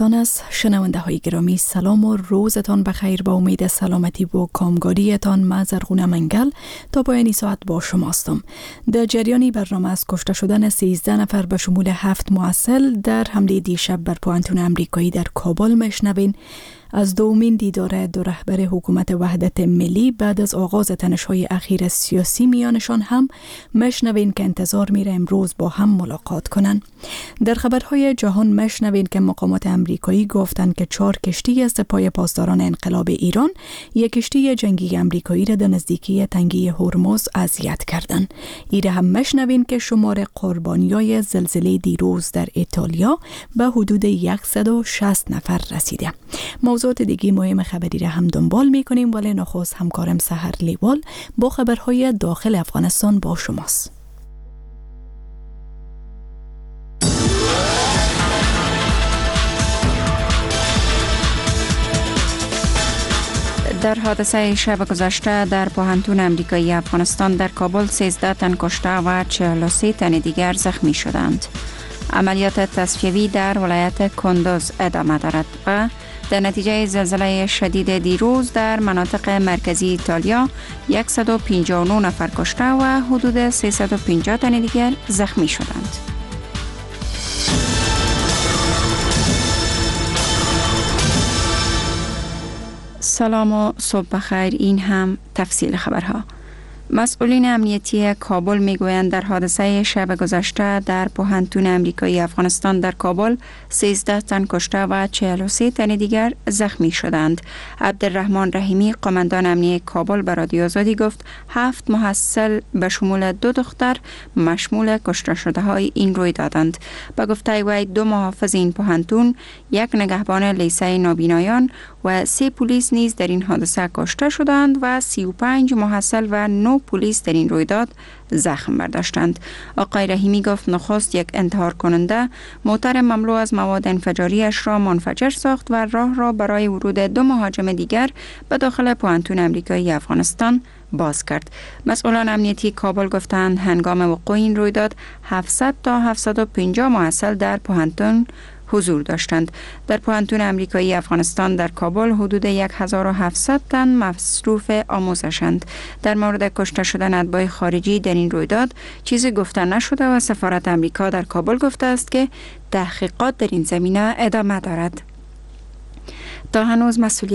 شنونده های گرامی، سلام و روزتان بخیر. با امید سلامتی و کامگاریتان من زرغونه منگل تا پایان ساعت با شماستم. در جریانی برنامه از کشته شدن 13 نفر به شمول 7 معسل در حمله دیشب بر پوانتون امریکایی در کابل میشنوین. از دومین دیدار دو رهبر حکومت وحدت ملی بعد از آغاز تنش‌های اخیر سیاسی میانشان هم میشنوین که انتظار میره امروز با هم ملاقات کنن. در خبرهای جهان میشنوین که مقامات امریکایی گفتند که 4 کشتی از سپاه پاسداران انقلاب ایران یک کشتی جنگی امریکایی را در نزدیکی تنگه هرمز اذیت کردند. ایره هم میشنوین که شمار قربانیای زلزله دیروز در ایتالیا به حدود 160 نفر رسیده. موضوعات دیگه مهم خبری را هم دنبال میکنیم، ولی نخست همکارم سحر لیوال با خبرهای داخل افغانستان با شماست. در حادثه شب گذشته در پوهنتون امریکایی افغانستان در کابل 13 تن کشته و 43 تن دیگر زخمی شدند. عملیات تصفیوی در ولایت کندوز ادامه دارد و در نتیجه زلزله شدید دیروز در مناطق مرکزی ایتالیا 159 نفر کشته و حدود 350 تن دیگر زخمی شدند. سلام و صبح بخیر. این هم تفصیل خبرها. مسئولین امنیتی کابل میگویند در حادثه شب گذشته در پوهنتون امریکایی افغانستان در کابل 13 تن کشته و 43 تن دیگر زخمی شدند. عبدالرحمن رحیمی قماندان امنیتی کابل به رادیو آزادی گفت 7 محصل به شمول 2 دختر مشمول کشته شده های این روی دادند. به گفته وی 2 محافظ این پوهنتون، 1 نگهبان لیسه نابینایان و 3 پلیس نیز در این حادثه کشته شدند و 35 محصل و 9 پلیس در این رویداد زخم برداشتند. آقای رحیمی گفت نخست یک انتحار کننده موتر مملو از مواد انفجاریش را منفجر ساخت و راه را برای ورود 2 مهاجم دیگر به داخل پوهنتون امریکایی افغانستان باز کرد. مسئولان امنیتی کابل گفتند هنگام وقوع این رویداد 700 تا 750 محصل در پوهنتون حضور داشتند. در پوهنتون امریکایی افغانستان در کابل حدود 1700 تن مصروف آموزشند. در مورد کشته شدن اتباع خارجی در این رویداد چیزی گفته نشده و سفارت امریکا در کابل گفته است که تحقیقات در این زمینه ادامه دارد. تا هنوز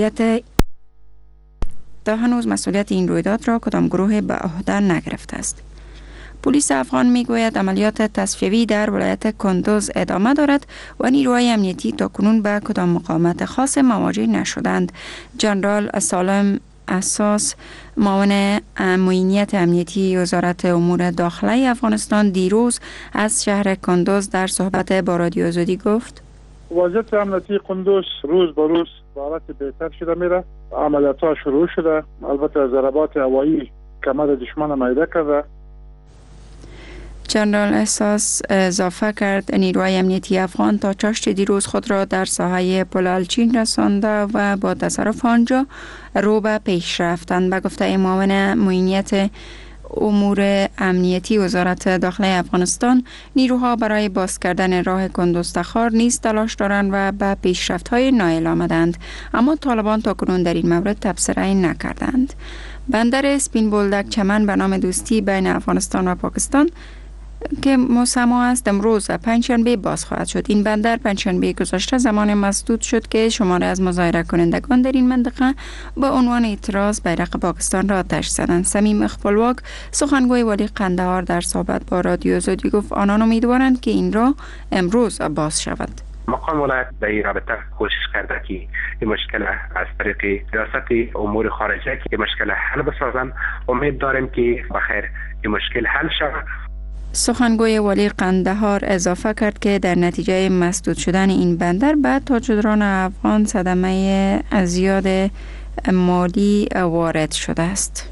مسئولیت این رویداد را کدام گروه به عهده نگرفته است. پلیس افغان میگوید عملیات تصفیوی در ولایت کندوز ادامه دارد و نیروهای امنیتی تاکنون به کدام مقاومت خاص مواجه نشدند. جنرال سالم اساس معاون معینیت امنیتی وزارت امور داخلی افغانستان دیروز از شهر کندوز در صحبت با رادیو آزادی گفت وضعیت امنیتی کندوز روز به روز به حالت بهتر شده میره. عملیات ها شروع شده، البته ضربات هوایی کمر دشمن مایده کرده. جنرال احساس اضافه کرد نیروهای امنیتی افغان تا چاشت دیروز خود را در ساحه پلالچین رسانده و با تصرف آنجا رو به پیش رفتند. به گفته معاون معینیت امور امنیتی وزارت داخلی افغانستان نیروها برای باز کردن راه کندوز تخار نیز تلاش دارند و به پیشرفت‌های نائل آمدند، اما طالبان تاکنون در این مورد تبصره نکردند. بندر سپین بولدک چمن به نام دوستی بین افغانستان و پاکستان که مسما است امروز پنجشنبه باز خواهد شد. این بندر پنجشنبه گذشته زمان مسدود شد که شماره از مظاهره کنندگان در این منطقه با عنوان اعتراض بیرق پاکستان را آتش زدند. صمیم اخبالواک سخنگوی والی قندهار در صحبت با رادیو آزادی گفت آنان امیدوارند که این راه امروز باز شود. مقام ولایت در این رابطه کوشش کرده که این مشکل از طریق ریاست امور خارجه که مشکل حل بسازند. امید داریم که بخیر این مشکل حل شود. سخنگوی والی قندهار اضافه کرد که در نتیجه مسدود شدن این بندر به تاجران افغان صدمه زیاد مالی وارد شده است.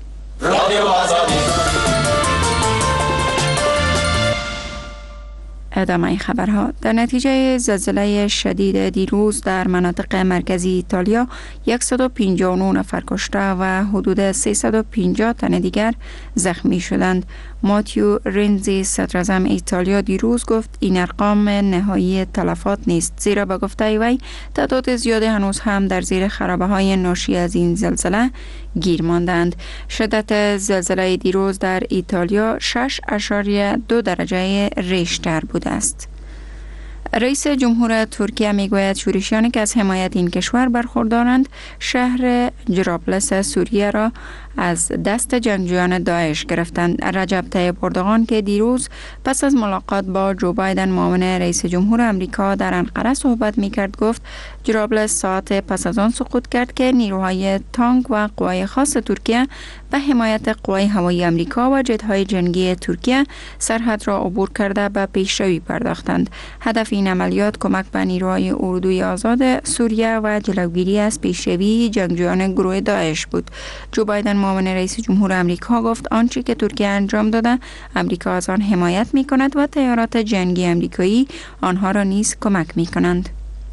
ادامه خبرها. در نتیجه زلزله شدید دیروز در مناطق مرکزی ایتالیا 159 نفر کشته و حدود 350 تن دیگر زخمی شدند. ماتیو رنزی صدراعظم ایتالیا دیروز گفت این ارقام نهایی تلفات نیست، زیرا به گفته وی تعداد زیادی هنوز هم در زیر خرابه های ناشی از این زلزله گیر ماندند. شدت زلزله دیروز در ایتالیا 6.2 درجه ریشتر بوده است. رئیس جمهور ترکیه میگوید شورشیانی که از حمایت این کشور برخوردارند شهر جرابلس سوریه را از دست جنگجویان داعش گرفتند. رجب طیب اردوغان که دیروز پس از ملاقات با جو بایدن معاون رئیس جمهور امریکا در انقره صحبت میکرد گفت جرابلس ساعت پس از آن سقوط کرد که نیروهای تانک و قوای خاص ترکیه به حمایت قوای هوایی امریکا و جت‌های جنگی ترکیه سرحد را عبور کرده به پیشروی پرداختند. هدف این عملیات کمک به نیروهای اردوی آزاد سوریه و جلوگیری از پیشروی جنگجویان گروه داعش بود. جو بایدن معاون رئیس جمهور امریکا گفت آنچه که ترکیه انجام داده امریکا از آن حمایت می کند و تیارات جنگی امریکایی آنها را نیز کمک می کنند.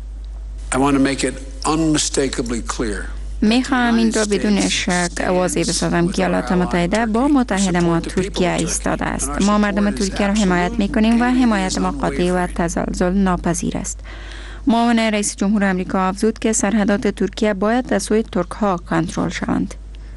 می خواهم این را بدون شک واضح بسازم که ایالات متحده با متحد ما ترکیه ایستاده است. ما مردم ترکیه را حمایت می کنیم و حمایت ما قاطع و تزلزل ناپذیر است. معاون رئیس جمهور امریکا افزود که سرحدات ترکیه باید از سوی ترک ها کنترل شوند.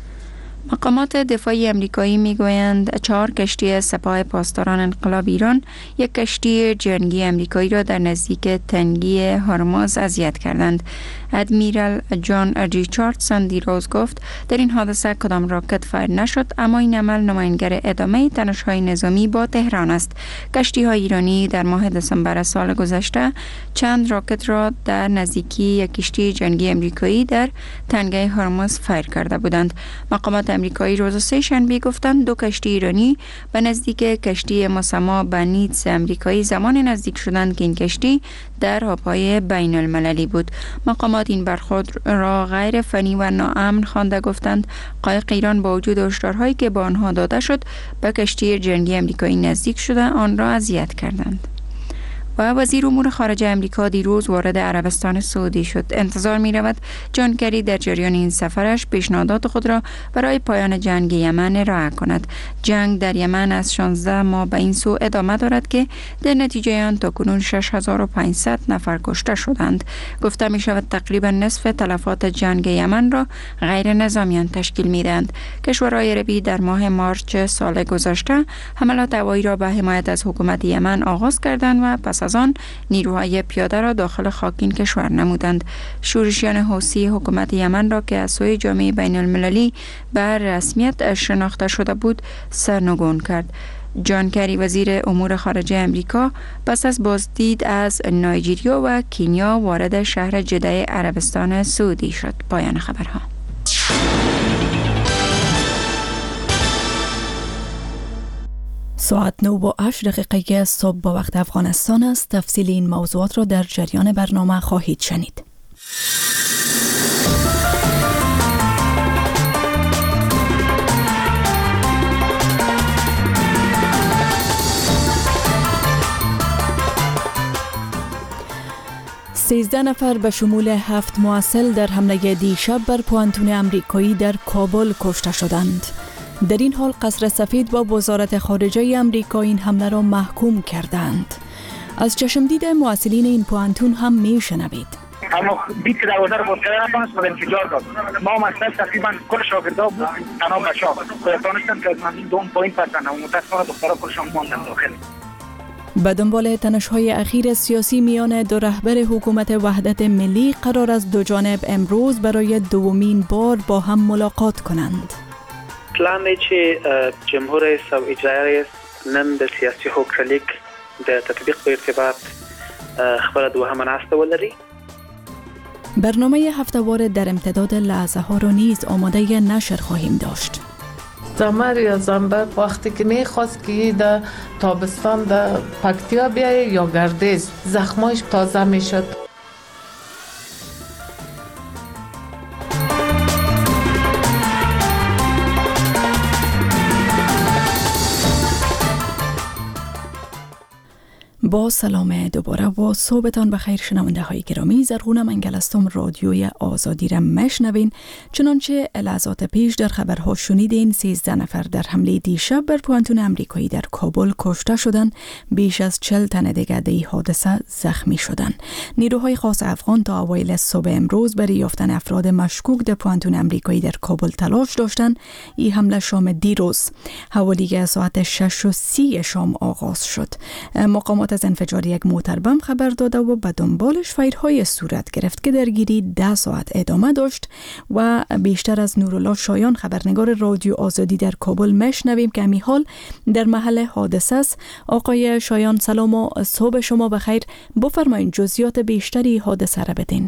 مقامات دفاعی امریکایی میگویند 4 کشتی سپاه پاسداران انقلاب ایران یک کشتی جنگی امریکایی را در نزدیک تنگی هرمز اذیت کردند. ادمیرال جان ریچاردسون دیروز گفت در این حادثه کدام راکت فایر نشد، اما این عمل نمایانگر ادامه تنش‌های نظامی با تهران است. کشتی‌های ایرانی در ماه دسامبر سال گذشته چند راکت را در نزدیکی یک کشتی جنگی امریکایی در تنگه هرمز فایر کرده بودند. مقامات امریکایی روز سه‌شنبه گفتند 2 کشتی ایرانی به نزدیک کشتی مسما بنیتس امریکایی زمان نزدیک شدند که این کشتی در آبهای بین المللی بود. مقامات این برخورد را غیر فنی و ناامن خوانده گفتند قایق ایران با وجود هشدارهایی که به آنها داده شد به کشتی جنگی امریکایی نزدیک شده آن را اذیت کردند. و وزیر امور خارجه امریکا دیروز وارد عربستان سعودی شد. انتظار می رود جان کری در جریان این سفرش پیشنهادات خود را برای پایان جنگ یمن ارائه کند. جنگ در یمن از 16 ماه به این سو ادامه دارد که در نتیجه آن تاکنون 6500 نفر کشته شدند. گفته می شود تقریبا نصف تلفات جنگ یمن را غیر نظامیان تشکیل می دهند. کشورهای عربی در ماه مارچ سال گذشته حملات هوایی را به حمایت از حکومت یمن آغاز کردند و پس از آن نیروهای پیاده را داخل خاک این کشور نمودند. شورشیان حوثی حکومت یمن را که از سوی جامعه بین المللی به رسمیت شناخته شده بود سرنگون کرد. جان کری وزیر امور خارجه امریکا پس از بازدید از نایجریا و کنیا وارد شهر جده عربستان سعودی شد. پایان خبرها. ساعت 9:08 صبح با وقت افغانستان است. تفصیل این موضوعات را در جریان برنامه خواهید شنید. سیزده نفر به شمول 7 معسل در حمله دیشب بر پوانتون امریکایی در کابل کشته شدند. در این حال قصر سفید با وزارت خارجه امریکا این حمله را محکوم کردند. از چشمدید معسلین این پوانتون هم میشنوید. اما بیت دروازه رو باز کردن نتونست خود انفجار داد. ما مسئله تقریبا کل شاگردا بود تنها بچه‌ها دانستن که از من دوم پایین پردن و متاسفانه دخترها کلشان ماندن داخل. به دنبال تنش‌های اخیر سیاسی میان دو رهبر حکومت وحدت ملی قرار است دو جانب امروز برای دومین بار با هم ملاقات کنند. پلان دی چې جمهور رئیس او اجرایی رئیس نن د سیاسي هوکړلیک د تطبیق په ارتباط خبر دوهمه ناسته ولري. برنامه هفتهوار در امتداد لحظه ها رو نیز آماده نشر خواهیم داشت. زمر یا زنبق وقتی که میخواست که در تابستان در پکتیا بیایه یا گردیز زخمایش تازه میشد. با سلام دوباره و صبحتان بخیر شنونده های گرامی. زرغون منگل هستم. رادیوی آزادی را میشنوین. چنانچه لحظات پیش در خبرها شنیدین 13 نفر در حمله دیشب بر پوانتون امریکایی در کابل کشته شدند. بیش از 40 تن دیگر در این حادثه زخمی شدند. نیروهای خاص افغان تا اوایل صبح امروز برای یافتن افراد مشکوک در پوانتون امریکایی در کابل تلاش داشتند. این حمله شام دیروز حوالی ساعت 6:30 شام آغاز شد. مقامات از انفجار یک موتر بم خبر داده و به دنبالش فایرهای صورت گرفت که درگیری 10 ساعت ادامه داشت و بیشتر از نورالله شایان خبرنگار رادیو آزادی در کابل میشنویم که همین حال در محل حادثه است. آقای شایان سلام و صبح شما بخیر. بفرمایید جزئیات بیشتری حادثه را بدین.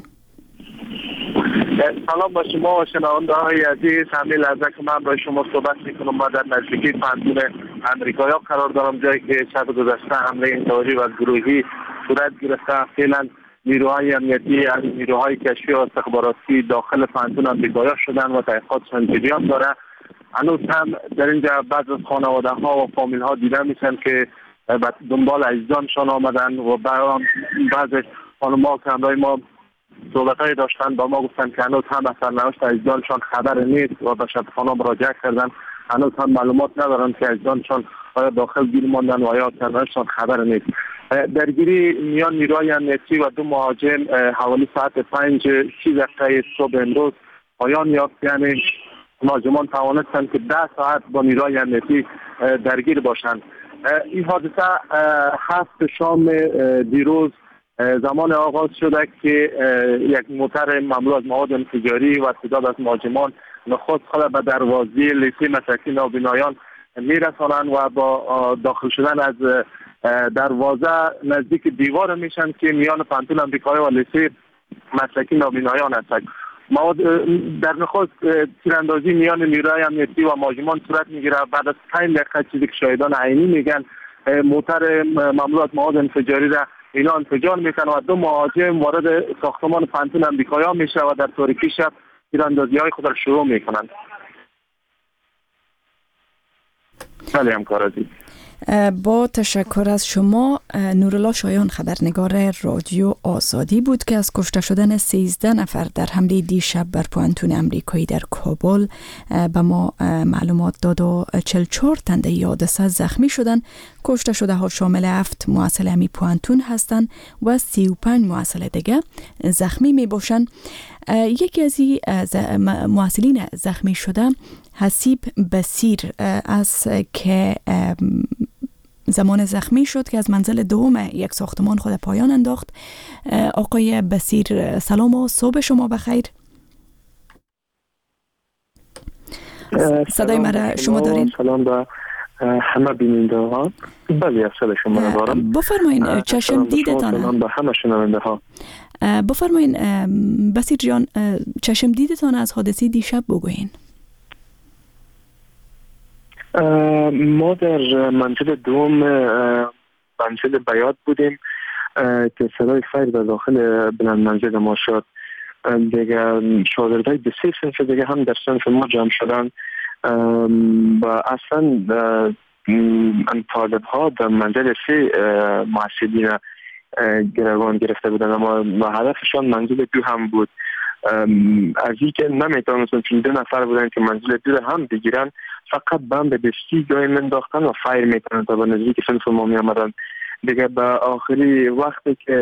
سلام با شما و شنونده های عزیز. همین لحظه که من با شما صحبت میکنم ما در نزدیکی پوانتون امریکایی قرار دارم، جایی که شب گذشته حمله انتحاری و گروهی صورت گرفته. فعلا نیروهای امنیتی از نیروهای کشفی و استخباراتی داخل پوانتون امریکایی شدن و تحقیقاتشان جریان داره. هنوز هم در اینجا بعض از خانواده ها و فامیل ها دیده میشن که به دنبال عزیزانشان آمدن و بعض خانم‌ها که همراه ما صحبت‌های داشتن با ما گفتن که هنوز هم از سرنوشت عزیزانشان خبر نیست و به شبخانه مراجعه کردن. هنوز هم معلومات ندارن که عزیزانشان آیا داخل گیر ماندن و آیا سرنوشتشان خبر نیست. درگیری میان نیروهای امنیتی و 2 مهاجم حوالی ساعت 5:30 صبح امروز پایان یافت. یعنی مهاجمان توانستند که 10 ساعت با نیروهای امنیتی درگیر باشند. این حادثه 7 شام دیروز زمان آغاز شده که یک موتر مملو از مواد انفجاری و تعداد از مهاجمان نخست خود به دروازه لیسه مسلکی نابینایان میرسانند و با داخل شدن از دروازه نزدیک دیوار میشن که میان پوانتون امریکایی و لیسه مسلکی نابینایان هست. مواد در نخست تیراندازی میان نیروهای امنیتی و مهاجمان صورت میگیره. بعد از 5 دقیقه چیزی که شاهدان عینی میگن موتر مملو از مواد انفجاری را اینا انفجار میکنن و 2 مهاجم وارد ساختمان پوانتون امریکایی میشه و در تاریکی شب تیراندازی های خود را شروع میکنند. خیلی همکار عزیز. با تشکر از شما. نورالله شایان خبرنگار رادیو آزادی بود که از کشته شدن 13 نفر در حمله دیشب بر پوانتون امریکایی در کابل به ما معلومات داد و 44 تن در حادثه زخمی شدن. کشته شده ها شامل 7 محصل امی پوانتون هستند و 35 محصل دیگه زخمی می باشند. یکی از این محصلین زخمی شده حسیب بسیر است که زمان زخمی شد که از منزل دوم یک ساختمان خود پایان انداخت. آقای بسیر سلام و صبح شما بخیر. صدای مرا شما دارین؟ سلام به همه بیننده ها. بله صدای شما را دارم. بفرمایین چشم دیدتان. سلام به همه شنونده ها. بفرمایین بسیر جان چشم دیدتان از حادثه دیشب بگوین. ما در منزل دوم منزل بیات بودیم که صدای فایر در داخل بلند منزل ما شد. دیگه شاگردای بسیار صنف دیگه هم در صنف ما جمع شدن و اصلا طالب ها در منزل 3 محصلین گروگان گرفته بودن اما هدفشان منزل 2 هم بود. از این که نمیتونستن چون 2 نفر بودن که منزل 2 هم بگیرن فقط بم به دستی جای من داختن و فایر میکنن تا به نزدیک صنف ما می آمدن. دیگه به آخری وقتی که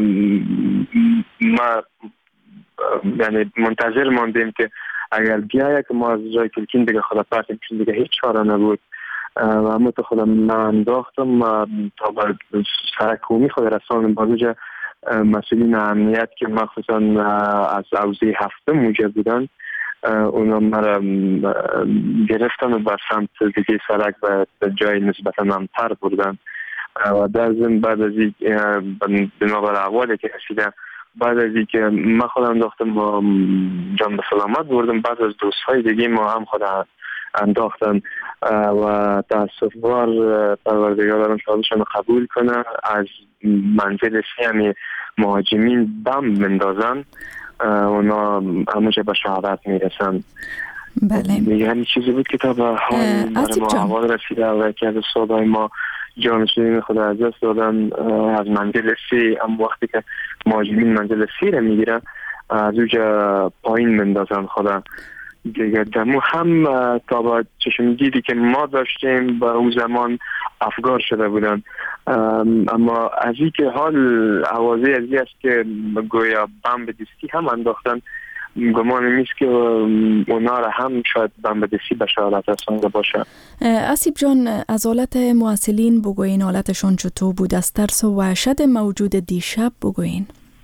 ما یعنی منتظر ماندیم که اگر بیایه که ما از جای کلکین دیگه خدا پرسیم چون دیگه هیچ چاره نبود و همه تو خودم من انداختم تا به سرکومی خود رسانم بازوجه مسئولین امنیت که مخصوصا از حوزه 7 موجب بودن اونا مرا گرفتن و بر سمت دیگه سرک و جای نسبتا امتر بردن و در ضمن بعد از این بنابر احوالی که رسیدم بعد از این که من خودم انداختم و جان به سلامت بردم بعد از دوستهای دیگه ما هم خودم انداختن و تاسفبار پروردگار دارم شهادتشان قبول کنه. از منزل 3 مهاجمین بم مندازن اونا همونجا به شهادت میرسن. بله. یعنی چیزی بود که تا به حال ما احوال رسیده و یکی از صحبای ما جانشینین خود از دست دادن. از منزل 3 هم وقتی که مهاجمین منزل 3 را میگیرن از اوجا پایین مندازن خدا دیگه. دمو هم تا با چشم دیدی که ما داشتیم با اون زمان افگار شده بودن، اما از این که حال آوازه ازی است که گویا بمب دستی هم انداختن، گمان نیست که اونا را هم شاید بمب دستی به شهادت رسانده باشه. اسیب جان، از حالت مواصلین بگوین، حالتشون چطور بود؟ از ترس و وحشت موجود دیشب بگوین.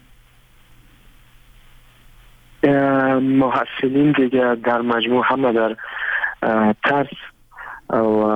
محصلین دیگه در مجموع همه در ترس و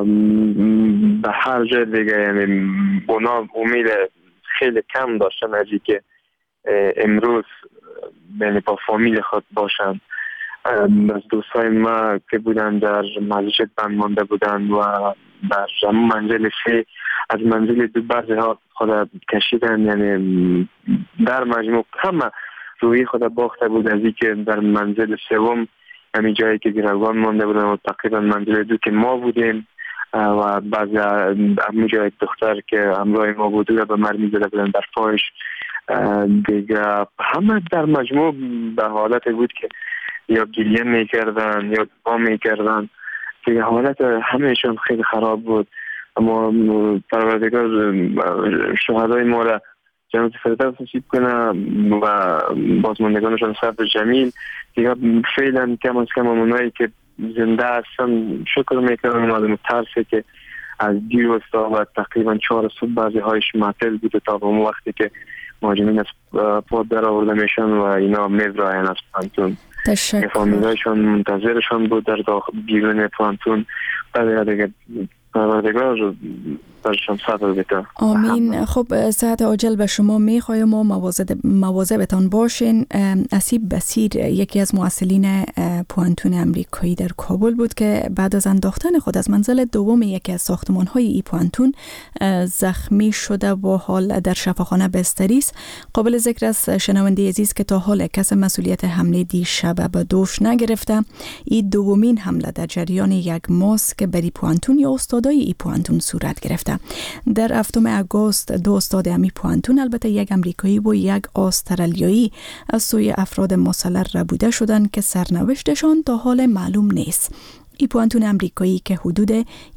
به هر جای دیگه، یعنی اونا امید خیلی کم داشتن از که امروز یعنی با فامیل خود باشن. از دوستای ما که بودن در مسجد بند مانده بودن و در منزل 3 از منزل 2 بعضی ها خود کشیدن، یعنی در مجموع همه روی خود باخته بود از که در منزل 3 همین جایی که گروگان مانده بودن و تقریبا منزل 2 که ما بودیم و بعضی همین جایی دختر که همراه ما بود و به مرمی زده بودن در پایش دیگه. همه در مجموع به حالت بود که یا گریه میکردن یا دعا میکردن که حالت همهشون خیلی خراب بود. اما پروردگار شهدای ما را جنت فردوس نصیب کنه و بازماندگانشان صبر جمیل دیگه. فعلا کم از کم اونایی که زنده هستن شکر میکنم. معلوم ترسه که از دیروز تا و تقریبا 4 صبح بعضی هایش معطل بوده تا اون وقتی که مهاجمین از پاد در آورده میشن و اینا می‌راین از پانتون. تشکر. فامیلایشون منتظرشون بود در داخل بیرون پانتون. بعد دیگه پروردگار برشان صبر بده. آمین. خب صحت عاجل به شما میخوایم و مواظبتان باشین. اسیب بصیر یکی از مواصلین پوانتون امریکایی در کابل بود که بعد از انداختن خود از منزل دوم یکی از ساختمان‌های ای پوانتون زخمی شده و حال در شفاخانه بستری است. قابل ذکر است شنونده عزیز که تا حال کس مسئولیت حمله دیشب به دوش نگرفته. این دومین حمله در جریان یک ماه که بر ای پوانتون یا استادای ای پوانتون صورت گرفته. در 7 آگوست 2 استاد امی پوانتون، البته یک امریکایی و یک استرالیایی، از سوی افراد مسلح ربوده شدند که سرنوشتشان تا حال معلوم نیست. ای پوانتون امریکایی که حدود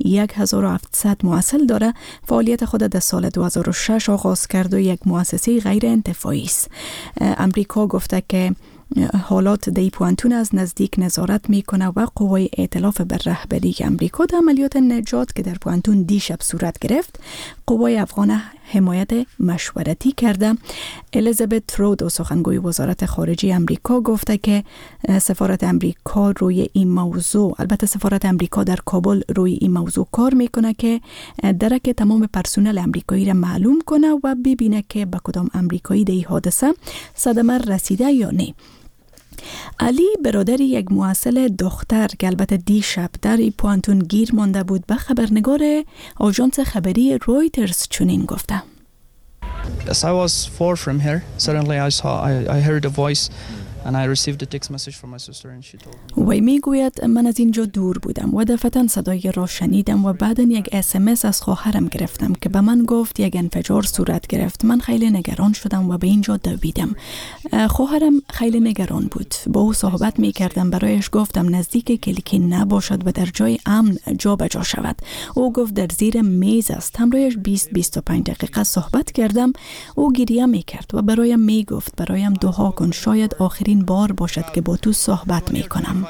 1700 مواصل داره، فعالیت خود در سال 2006 آغاز کرد و یک مؤسسه غیر انتفاعی است. امریکا گفته که حالات در پوانتون از نزدیک نظارت میکنه و قوای ائتلاف بر رهبری امریکا در عملیات نجات که در پوانتون دیشب صورت گرفت قوای افغان حمایت مشورتی کرده. الیزابت ترودو سخنگوی وزارت خارجه امریکا گفته که سفارت امریکا روی این موضوع، البته سفارت امریکا در کابل روی این موضوع کار میکنه که درک تمام پرسنل امریکایی را معلوم کنه و ببینه که به کدام امریکایی در این حادثه صدمه رسیده یا نه. علی برادر یک مواصل دختر که البته دیشب در ای پوانتون گیر مانده بود به خبرنگار آژانس خبری رویترز چنین گفته: As I was far from here, suddenly I heard a voice and I received a text message from my sister and she told me. وی میگوید من از اینجا دور بودم و دفعتاً صدای را شنیدم و بعداً یک SMS از خواهرم گرفتم که به من گفت یک انفجار صورت گرفت. من خیلی نگران شدم و به اینجا دویدم. خواهرم خیلی نگران بود. با او صحبت میکردم، برایش گفتم نزدیک کلیکی نباشد و در جای امن جا به جا شود. او گفت در زیر میز است. همراهش 20-25 دقیقه صحبت کردم. او گریه میکرد و برایم میگفت برایم دعا کن، شاید آخرین بار باشد که با تو صحبت میکنم.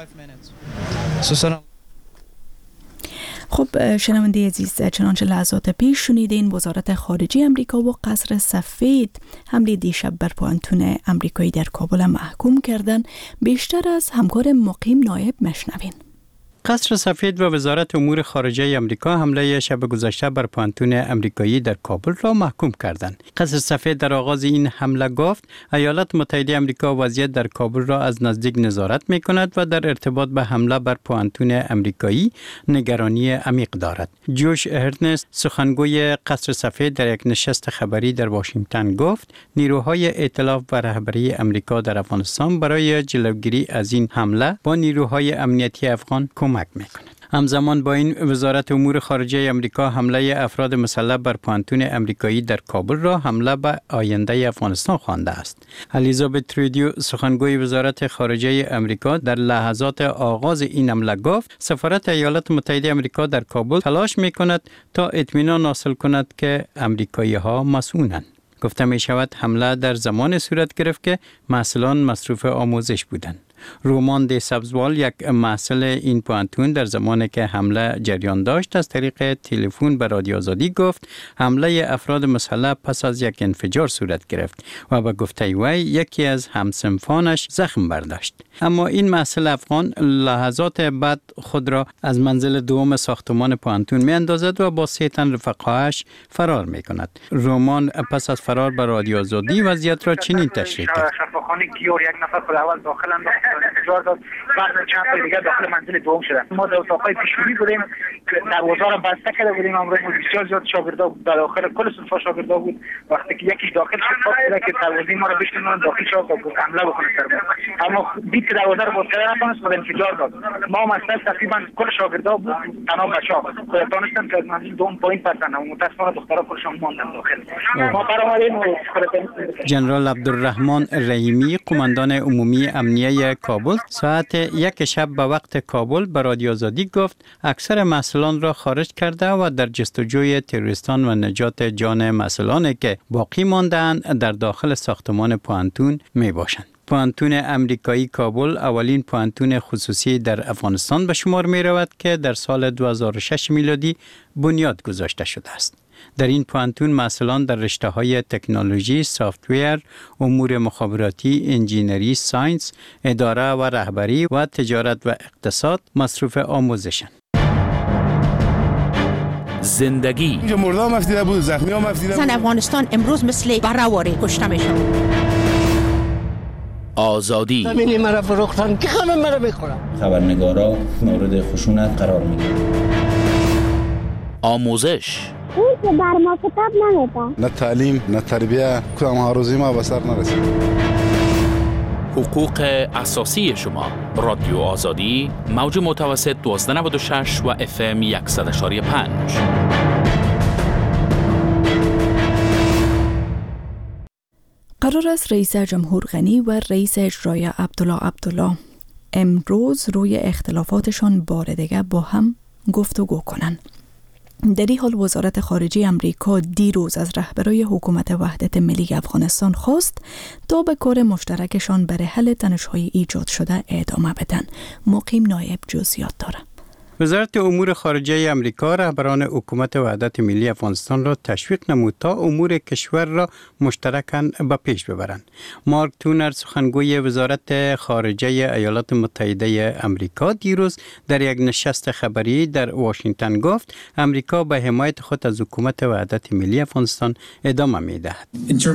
خب شنونده عزیز، چنانچه لحظات پیش شنیدین وزارت خارجه امریکا و قصر سفید حمله دیشب بر پوانتون امریکایی در کابل محکوم کردن. بیشتر از همکار مقیم نایب مشنوین. قصر سفید و وزارت امور خارجه امریکا حمله شب گذشته بر پوانتون امریکایی در کابل را محکوم کردند. قصر سفید در آغاز این حمله گفت ایالات متحده امریکا وضعیت در کابل را از نزدیک نظارت می‌کند و در ارتباط به حمله بر پوانتون امریکایی نگرانی عمیق دارد. جوش هرنست سخنگوی قصر سفید در یک نشست خبری در واشنگتن گفت نیروهای ائتلاف و رهبری امریکا در افغانستان برای جلوگیری از این حمله با نیروهای امنیتی افغان کمک کمک میکند. همزمان با این وزارت امور خارجه امریکا حمله افراد مسلح بر پوانتون امریکایی در کابل را حمله به آینده افغانستان خوانده است. الیزابت ترودیو سخنگوی وزارت خارجه امریکا در لحظات آغاز این حمله گفت سفارت ایالات متحده امریکا در کابل تلاش میکند تا اطمینان حاصل کند که امریکایی ها مسئولند. گفته می شود حمله در زمان صورت گرفت که محصلان مصروف آموزش بودند. رومان دی سبزوال یک محصل این پوانتون در زمانی که حمله جریان داشت از طریق تلفن به رادیو آزادی گفت حمله افراد مسلح پس از یک انفجار صورت گرفت و به گفته وی یکی از همصنفانش زخم برداشت. اما این محصل افغان لحظات بعد خود را از منزل دوم ساختمان پوانتون می اندازد و با 3 تن رفقایش فرار می کند. رومان پس از فرار به رادیو آزادی وضعیت را چنین تشریح کرد. یک نفر خود اول داخل انجار داد، بعد چند تا دیگه داخل منزل دوم شدن. ما در اتاقای پیشونی بودیم که دروازه را بسته کرده بودیم. امروز بسیار زیاد شاگردا در داخل کل صف شاگردا بود. وقتی که یکی داخل شد خواست که دروازه ما را بشکنن داخل شد و حمله بکنه سر ما. اما دید که دروازه را باز کردن نتونست و انفجار داد. ما مثلا تقریبا کل شاگردا بود تنها بچه‌ها خود دانستن که از منزل دوم پایین پرتن و متأسفانه دخترها کلشون ماندن داخل. ما برآمدیم و جنرال عبدالرحمن رحیمی قماندان عمومی امنیه کابل ساعت 1 شب به وقت کابل به رادیو آزادی گفت اکثر مسئولان را خارج کرده و در جستجوی تروریستان و نجات جان مسئولانی که باقی مانده‌اند در داخل ساختمان پوانتون می باشند. پوانتون امریکایی کابل اولین پوانتون خصوصی در افغانستان به شمار می رود که در سال 2006 میلادی بنیاد گذاشته شده است. در این پوانتون مسئولان در رشته‌های تکنولوژی، سافت‌ویر، امور مخابراتی، انجینری، ساینس، اداره و رهبری و تجارت و اقتصاد مصروف آموزشند. زندگی مردم مفتیده بود، زخمی ها مفتیده بود. زن افغانستان امروز مثل بره‌واره کشته میشن. آزادی زمینی مرا فروختن که همه مرا میخورن. خبرنگارا مورد خشونت قرار میگیرن. آموزش اون که بر ما کتاب نمیده. نه تعلیم، نه تربیه، کدام هاروزی ما به سر نرسید. حقوق اساسی شما. رادیو آزادی موج متوسط 1296 و FM 100.5. قرار است رئیس جمهور غنی و رئیس اجرایی عبدالله امروز روی اختلافاتشان بار دیگه با هم گفتگو کنند. در این حال وزارت خارجه امریکا دیروز از رهبرای حکومت وحدت ملی افغانستان خواست تا به کار مشترکشان برای حل تنش‌های ایجاد شده ادامه بدن. مقیم نایب جزئیات داره. وزارت امور خارجه امریکا رهبران حکومت وحدت ملی افغانستان را تشویق نمود تا امور کشور را مشترکاً به پیش ببرند. مارک تونر سخنگوی وزارت خارجه ایالات متحده امریکا دیروز در یک نشست خبری در واشنگتن گفت امریکا به حمایت خود از حکومت وحدت ملی افغانستان ادامه می‌دهد.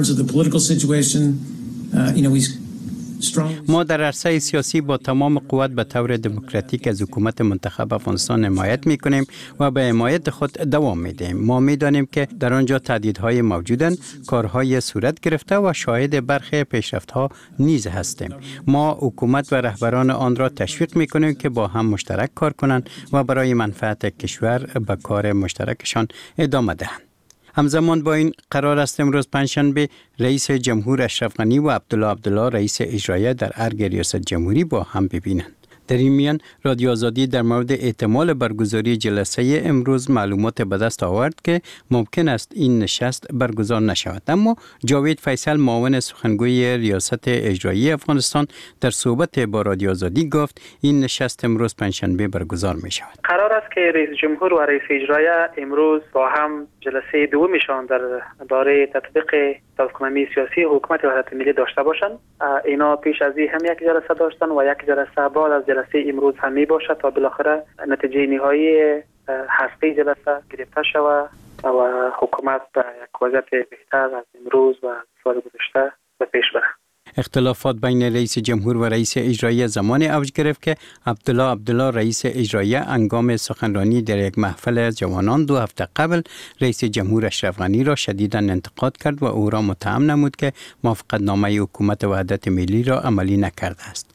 ما در عرصه سیاسی با تمام قوت به طور دموکراتیک از حکومت منتخب افغانستان حمایت می‌کنیم و به حمایت خود دوام می‌دهیم. ما می‌دانیم که در آنجا تهدیدهای موجودند، کارهای صورت گرفته و شاهد برخی پیشرفت‌ها نیز هستیم. ما حکومت و رهبران آن را تشویق می‌کنیم که با هم مشترک کار کنند و برای منفعت کشور به کار مشترکشان ادامه دهند. همزمان با این قرار است امروز پنجشنبه رئیس جمهور اشرف غنی و عبدالله رئیس اجرایی در ارگ ریاست جمهوری با هم ببینند. در این میان رادیو آزادی در مورد احتمال برگزاری جلسه امروز معلومات به دست آورد که ممکن است این نشست برگزار نشود. اما جاوید فیصل معاون سخنگوی ریاست اجرایی افغانستان در صحبت با رادیو آزادی گفت این نشست امروز پنجشنبه برگزار می شود. قرار است که رئیس جمهور و رئیس اجرایی امروز با هم جلسه دومشان در باره تطبیق سازماندهی سیاسی حکومت وحدت ملی داشته باشند. اینا پیش از این هم یک جلسه داشتن و یک جلسه بعد از جلسه امروز هم می باشد تا بالاخره نتیجه نهایی هسته جلسه گرفته شود و حکومت به یک وضعیت بهتر از امروز و سال گذشته به پیش بره. اختلافات بین رئیس جمهور و رئیس اجرایی زمان اوج گرفت که عبدالله رئیس اجرایی هنگام سخنرانی در یک محفل جوانان 2 هفته قبل رئیس جمهور اشرف غنی را شدیداً انتقاد کرد و او را متهم نمود که موافقتنامه حکومت وحدت ملی را عملی نکرده است.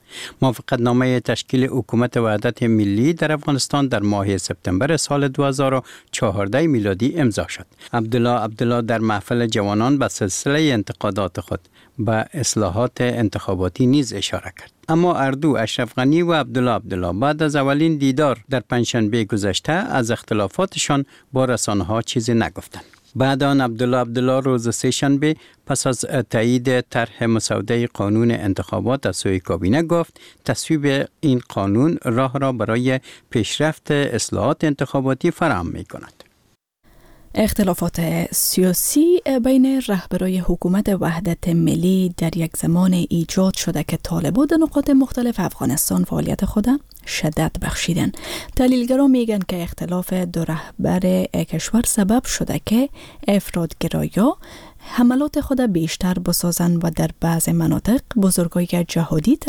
موافقتنامه تشکیل حکومت وحدت ملی در افغانستان در ماه سپتامبر سال 2014 میلادی امضا شد. عبدالله در محفل جوانان به سلسله انتقادات خود به اصلاحات انتخاباتی نیز اشاره کرد. اما اردو، اشرف غنی و عبدالله بعد از اولین دیدار در پنجشنبه گذشته از اختلافاتشان با رسانه‌ها چیزی نگفتند. بعد آن عبدالله روز سه‌شنبه پس از تایید طرح مسوده قانون انتخابات از سوی کابینه گفت تصویب این قانون راه را برای پیشرفت اصلاحات انتخاباتی فراهم می‌کند. اختلافات سیاسی بین رهبرای حکومت وحدت ملی در یک زمان ایجاد شده که طالبان در نقاط مختلف افغانستان فعالیت خود شدت بخشیدن. تحلیلگران میگن که اختلاف دو رهبر کشور سبب شده که افراطگرایا حملات خود بیشتر بسازند و در بعض مناطق بزرگای جهادی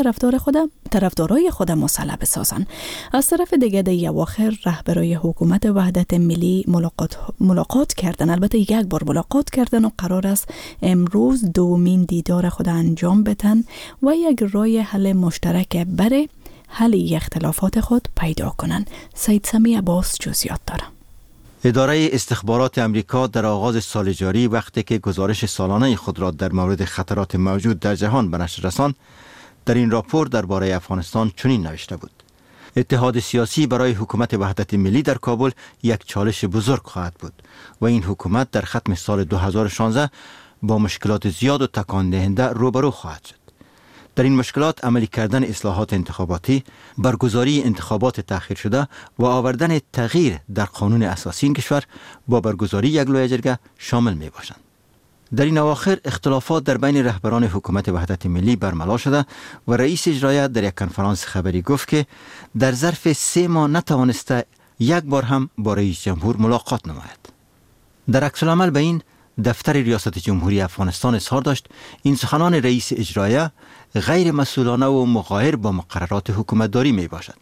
طرفدارای خود مسلح بسازند. از طرف دیگر در اواخر رهبرای حکومت وحدت ملی ملاقات کردن، البته یک بار ملاقات کردن و قرار است امروز دومین دیدار خود انجام بدن و یک راه حل مشترک برای حل اختلافات خود پیدا کنند. سید سمی عباس جزئیات داره. اداره استخبارات امریکا در آغاز سال جاری وقتی که گزارش سالانه خود را در مورد خطرات موجود در جهان به نشر رساند، در این راپور درباره افغانستان چنین نوشته بود: اتحاد سیاسی برای حکومت وحدت ملی در کابل یک چالش بزرگ خواهد بود و این حکومت در ختم سال 2016 با مشکلات زیاد و تکان دهنده روبرو خواهد شد. در این مشکلات عملی کردن اصلاحات انتخاباتی، برگزاری انتخابات تأخیر شده و آوردن تغییر در قانون اساسی این کشور با برگزاری یک لایحه جرگه شامل می باشند. در این اواخر اختلافات در بین رهبران حکومت وحدت ملی برملا شده و رئیس اجرایی در یک کنفرانس خبری گفت که در ظرف 3 ماه نتوانسته یک بار هم با رئیس جمهور ملاقات نماید. در عکس العمل به این، دفتر ریاست جمهوری افغانستان اظهار داشت این سخنان رئیس اجرایی غیر مسئولانه و مغایر با مقررات حکومتداری می باشد.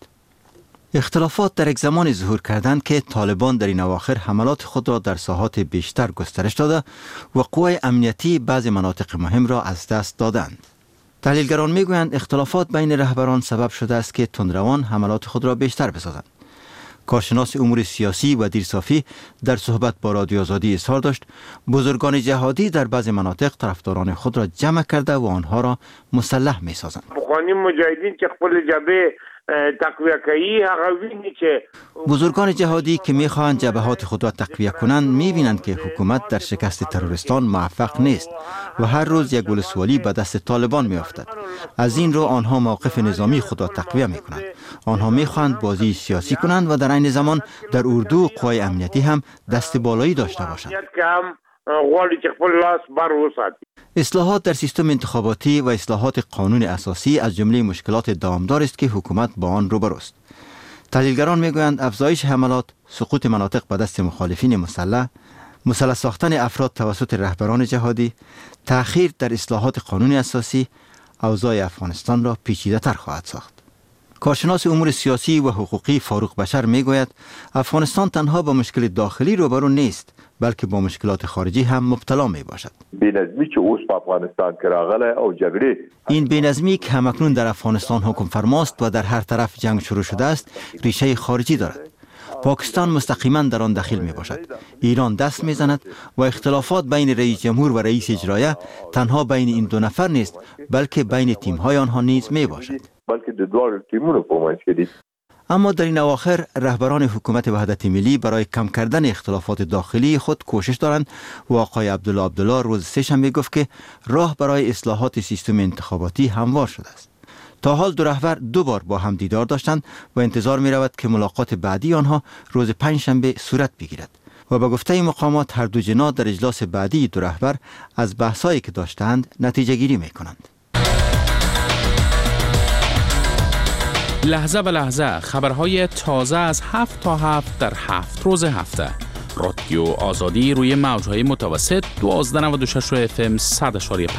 اختلافات در یک زمان ظهور کردند که طالبان در این اواخر حملات خود را در ساحات بیشتر گسترش داده و قوای امنیتی بعض مناطق مهم را از دست دادند. تحلیلگران می گویند اختلافات بین رهبران سبب شده است که تندروان حملات خود را بیشتر بسازند. کارشناس امور سیاسی و دیرصافی در صحبت با رادیو آزادی اظهار داشت بزرگان جهادی در بعض مناطق طرفداران خود را جمع کرده و آنها را مسلح می سازند. بخوانی مجاهدین که خپل جبهه تقویه کوي هغه ویني چې بزرگان جهادی که میخواهند جبهات خود را تقویه کنند میبینند که حکومت در شکست تروریستان موفق نیست و هر روز یک ولسوالی به دست طالبان میافتد. از این رو آنها موقف نظامی خود را تقویه میکنند. آنها میخواهند بازی سیاسی کنند و در عین زمان در اردو و قوای امنیتی هم دست بالایی داشته باشند. اصلاحات در سیستم انتخاباتی و اصلاحات قانون اساسی از جمله مشکلات دامدار است که حکومت با آن روبروست. تحلیلگران میگویند افزایش حملات، سقوط مناطق به دست مخالفین مسلح ساختن افراد توسط رهبران جهادی، تأخیر در اصلاحات قانون اساسی اوضاع افغانستان را پیچیده تر خواهد ساخت. کارشناس امور سیاسی و حقوقی فاروق بشر میگوید افغانستان تنها با مشکل داخلی روبرو نیست بلکه با مشکلات خارجی هم مبتلا می باشد. بی‌نظمی که اوس په افغانستان کې راغله او جګړې، این بی‌نظمی که همکنون در افغانستان حکم فرماست و در هر طرف جنگ شروع شده است ریشه خارجی دارد. پاکستان مستقیما در آن دخیل می باشد. ایران دست می زند و اختلافات بین رئیس جمهور و رئیس اجرایی تنها بین این دو نفر نیست بلکه بین تیم های آنها نیز می باشد. بلکه د دوه تیمونو په منځ کې دي. اما در این اواخر رهبران حکومت وحدت ملی برای کم کردن اختلافات داخلی خود کوشش دارند و آقای عبدالله روز سه‌شنبه گفت که راه برای اصلاحات سیستم انتخاباتی هموار شده است. تا حال دو رهبر 2 بار با هم دیدار داشتند و انتظار می رود که ملاقات بعدی آنها روز پنجشنبه صورت بگیرد و به گفته مقامات هر دو جناح در اجلاس بعدی دو رهبر از بحثایی که داشتند نتیجه گیری می کنند. لحظه به لحظه خبرهای تازه از 7 تا 7 در 7 روز هفته. رادیو آزادی روی موجهای متوسط 1296 FM 100.5.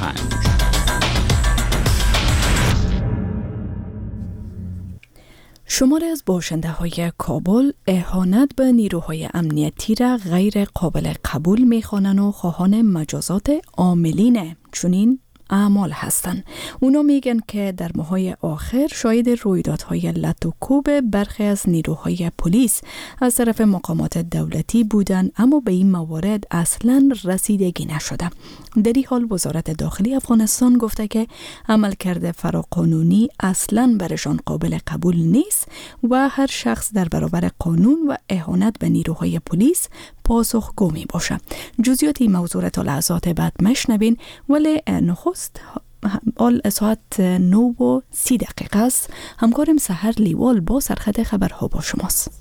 شماری از باشنده های کابل اهانت به نیروهای امنیتی را غیر قابل قبول می خوانند و خواهان مجازات عاملین چنین اعمال هستند. اونا میگن که در ماه‌های آخر شاهد رویدادهای لط و کوب برخی از نیروهای پلیس از طرف مقامات دولتی بودند، اما به این موارد اصلاً رسیدگی نشده. در این حال وزارت داخلی افغانستان گفته که عملکرد فراقانونی اصلاً برشان قابل قبول نیست و هر شخص در برابر قانون و اهانت به نیروهای پلیس پاسخگو می باشه. جزئیات این موضوع تا لحظات بعد مشنوین، ولی نخست ساعت 9:30 است. همکارم سحر لیوال با سرخط خبرها با شماست.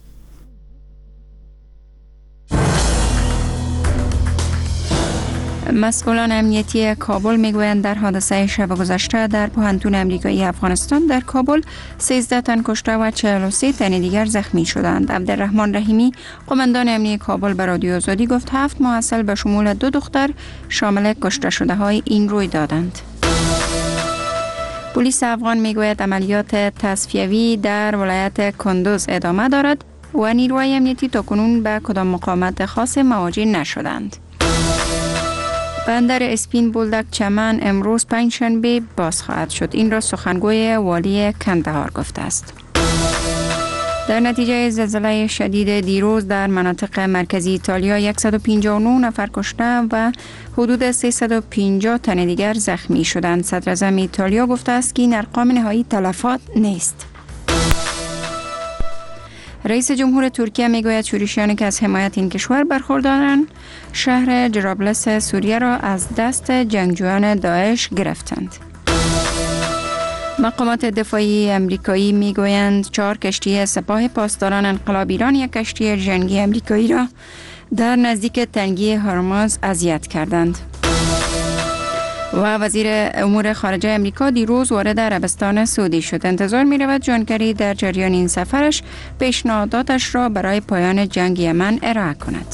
مسئولان امنیتی کابل میگویند در حادثه شب گذشته در پوهنتون امریکایی افغانستان در کابل 13 تن کشته و 43 تن دیگر زخمی شدند. عبدالرحمن رحیمی قماندان امنیتی کابل به رادیو آزادی گفت 7 محصل به شمول 2 دختر شامل کشته شده های این روی دادند. پلیس افغان میگوید عملیات تصفیوی در ولایت کندوز ادامه دارد و نیروهای امنیتی تاکنون به کدام مقاومت خاص مواجه نشدند. بندر اسپین بولدک چمن امروز پنجشنبه باز خواهد شد. این را سخنگوی والی کندهار گفته است. در نتیجه زلزله شدید دیروز در مناطق مرکزی ایتالیا 159 نفر کشته و حدود 350 تن دیگر زخمی شدند. صدر اعظم ایتالیا گفته است که این ارقام نهایی تلفات نیست. رئیس جمهور ترکیه میگوید شورشیانی که از حمایت این کشور برخوردارند شهر جرابلس سوریه را از دست جنگجویان داعش گرفتند. مقامات دفاعی امریکایی میگویند 4 کشتی سپاه پاسداران انقلاب ایران یک کشتی جنگی امریکایی را در نزدیک تنگی هرمز اذیت کردند. و وزیر امور خارجه امریکا دیروز وارد عربستان سعودی شد. انتظار می رود جانکری در جریان این سفرش پیشنهاداتش را برای پایان جنگ یمن ارائه کند.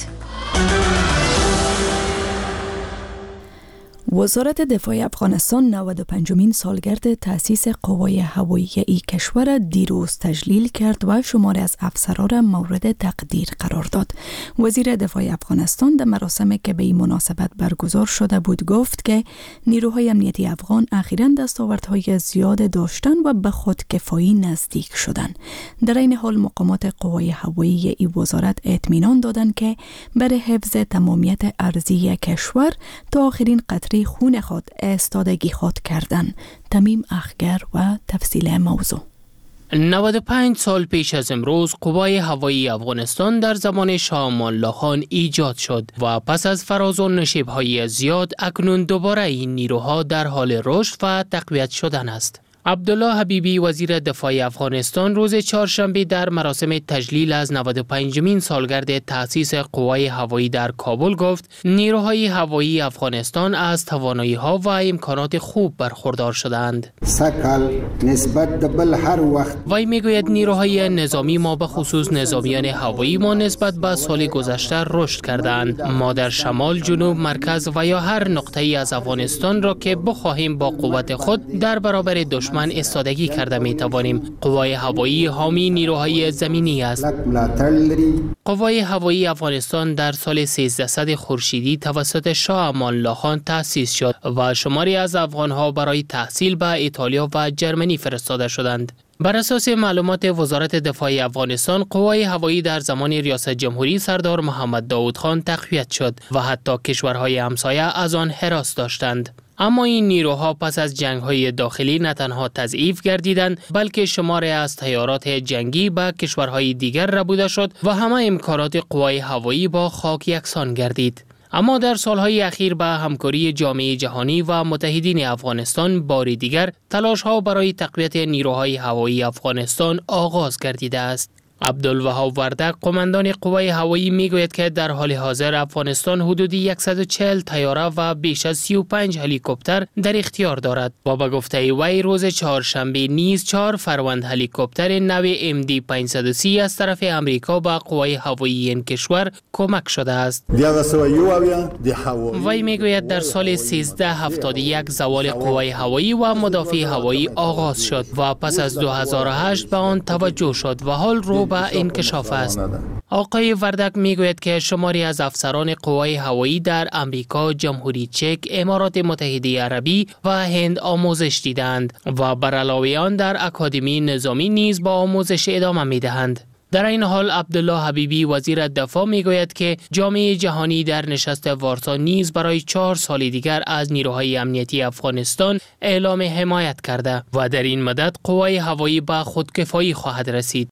وزارت دفاع افغانستان 95مین سالگرد تأسیس قوای هوایی ای کشور دیروز تجلیل کرد و شماری از افسران را مورد تقدیر قرار داد. وزیر دفاع افغانستان در مراسمی که به این مناسبت برگزار شده بود گفت که نیروهای امنیتی افغان اخیراً دستاوردهای زیاد داشتند و به خودکفایی نزدیک شدند. در این حال مقامات قوای هوایی ای وزارت اطمینان دادند که برای حفظ تمامیت ارضی کشور تا آخرین قطره خون خود ایستادگی خود کردند. تمیم اخگر و تفصیل موضوع. 95 سال پیش از امروز قوای هوایی افغانستان در زمان شاه امان الله خان ایجاد شد و پس از فراز و نشیب‌های زیاد اکنون دوباره این نیروها در حال رشد و تقویت شدن است. عبدالله حبیبی وزیر دفاع افغانستان روز چهارشنبه در مراسم تجلیل از 95مین سالگرد تأسیس قوای هوایی در کابل گفت نیروهای هوایی افغانستان از توانایی‌ها و امکانات خوب برخوردار شدند. وی میگوید نیروهای نظامی ما به خصوص نظامیان هوایی ما نسبت به سال گذشته رشد کردند. ما در شمال، جنوب، مرکز و یا هر نقطه‌ای از افغانستان را که بخواهیم با قوت خود در برابر دشمن استادگی کرده می توانیم. قوای هوایی حامی نیروهای زمینی است. قوای هوایی افغانستان در سال 1300 خورشیدی توسط شاه امان الله خان تأسیس شد و شماری از افغانها برای تحصیل به ایتالیا و جرمنی فرستاده شدند. بر اساس معلومات وزارت دفاع افغانستان، قوای هوایی در زمان ریاست جمهوری سردار محمد داود خان تقویت شد و حتی کشورهای همسایه از آن هراس داشتند. اما این نیروها پس از جنگ‌های داخلی نه تنها تضعیف گردیدند، بلکه شماری از تیارات جنگی به کشورهای دیگر ربوده شد و همه امکانات قوای هوایی با خاک یکسان گردید. اما در سالهای اخیر به همکاری جامعه جهانی و متحدین افغانستان بار دیگر تلاش‌ها برای تقویت نیروهای هوایی افغانستان آغاز گردیده است. عبدالوهاب وردک قماندان قوای هوایی میگوید که در حال حاضر افغانستان حدود 140 طیاره و بیش از 35 هلیکوپتر در اختیار دارد و به گفته وی روز چهارشنبه نیز 4 فروند هلیکوپتر نو MD-530 از طرف امریکا به قوای هوایی این کشور کمک شده است. وی میگوید در سال 1371 زوال قوای هوایی و مدافع هوایی آغاز شد و پس از 2008 به آن توجه شد و حال رو به انکشاف است. آقای وردک میگوید که شماری از افسران قوای هوایی در امریکا، جمهوری چک، امارات متحده عربی و هند آموزش دیدند و بر علاوه آن در اکادمی نظامی نیز با آموزش ادامه میدهند. در این حال عبدالله حبیبی وزیر دفاع میگوید که جامعه جهانی در نشست وارسا نیز برای 4 سال دیگر از نیروهای امنیتی افغانستان اعلام حمایت کرده و در این مدت قوای هوایی به خودکفایی خواهد رسید.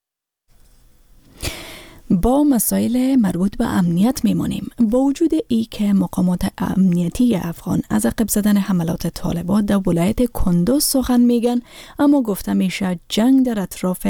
با مسائل مربوط به امنیت میمانیم. با وجود ای که مقامات امنیتی افغان از عقب زدن حملات طالبان در ولایت کندوز سخن میگن، اما گفته میشه جنگ در اطراف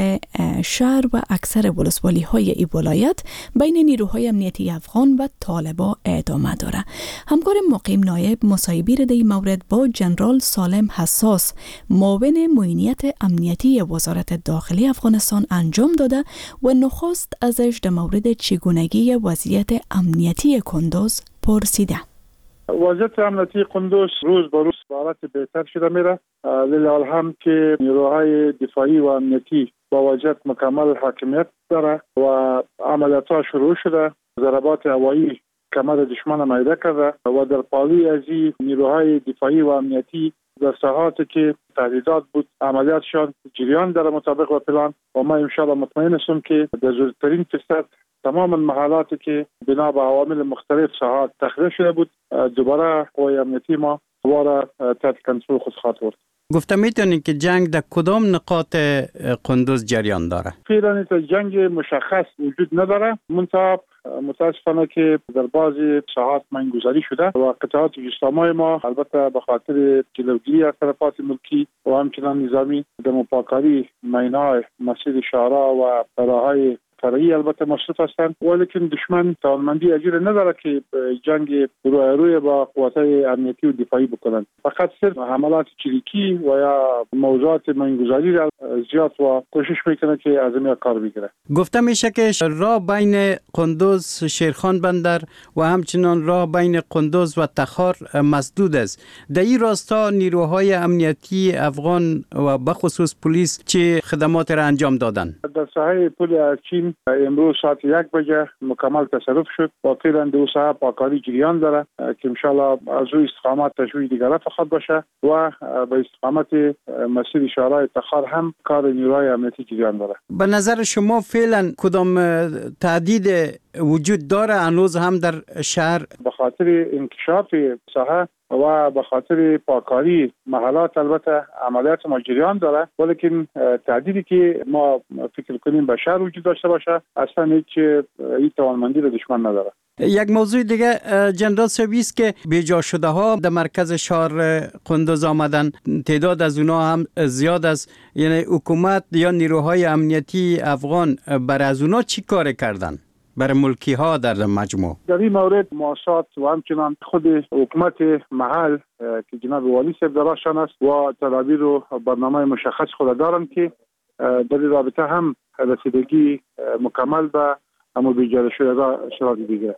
شهر و اکثر ولسوالی های این ولایت بین نیروهای امنیتی افغان و طالبان ادامه داره. همکار مقیم نایب مصاحبه را در این مورد با جنرال سالم حساس، معاون معینیت امنیتی وزارت داخلی افغانستان انجام داده و نخست ازش در مورد چگونگی وضعیت امنیتی کندوز پرسیده. وضعیت امنیتی کندوز روز به روز به حالت بهتر شده میره، للحال هم که نیروهای دفاعی و امنیتی با وضعیت مکمل حاکمیت داره و عملیات ها شروع شده. ضربات هوایی کمر دشمن مایده کرده و در پالی از نیروهای دفاعی و امنیتی در ساحاتی که تهدیدات بود عملیاتشان جریان داره مطابق با پلان و ما انشاءالله مطمئن هستم که در زودترین فرصت تمام محلاتی که بنا به عوامل مختلف ساحات تخلیه شده بود دوباره قوای امنیتی ما دوباره تحت کنترل خود خواهد برد. گفته میتونید که جنگ در کدام نقاط کندوز جریان داره؟ فعلا جنگ مشخص وجود نداره، منتها متاسفانه که در بعضی ساحات منگذاری شده و قطعات اجتماعی ما البته به خاطر جلوگیری از طرفات ملکی و همچنان نظامی در مپاکاری مینای مسیر شهرها و راههای فرعی البته مصرف هستند، ولیکن دشمن توانمندی اجیر نداره که جنگ روی با قوت‌های امنیتی و دفاعی بکنند. فقط صرف حملات چریکی و یا موضوعات منگذاری را زیاد و کوشش میکنه که از این کار بگیره. گفته میشه که راه بین قندوز شیرخان بندر و همچنان راه بین قندوز و تخار مسدود است. در این راستا نیروهای امنیتی افغان و بخصوص پلیس چه خدمات را انجام دادن؟ در ساحه پل ارچین امروز ساعت 1 بجه مکمل تصرف شد و فعلا دو ساعت پاکاری جریان داره که انشالله از روی استقامت تشویق دیگر فقط باشه و به استقامت مسیر شهرهای تخار هم کار نیروهای امنیتی جریان داره. به نظر شما فعلا کدام تهدید وجود داره هنوز هم در شهر؟ به خاطر انکشاف ساحه و به خاطر پاکاری محلات البته عملیات ما جریان داره، ولیکن تهدیدی که ما فکر کنیم به شهر وجود داشته باشه اصلا هیچ توانمندی به دشمن نداره. یک موضوع دیگه جنرال سرویس که بیجا شده ها در مرکز شهر قندوز آمدن، تعداد از اونا هم زیاد است، یعنی حکومت یا نیروهای امنیتی افغان بر از اونا چی کار کردن؟ برای ملکی ها در مجموع در این مورد مؤسسات و همچنان خود حکومت محل که جناب والی صاحب دراشان است و تدابیر و برنامه مشخص خود دارند که در این رابطه هم رسیدگی مکمل به امور بیجاره شده شرایط دیگه.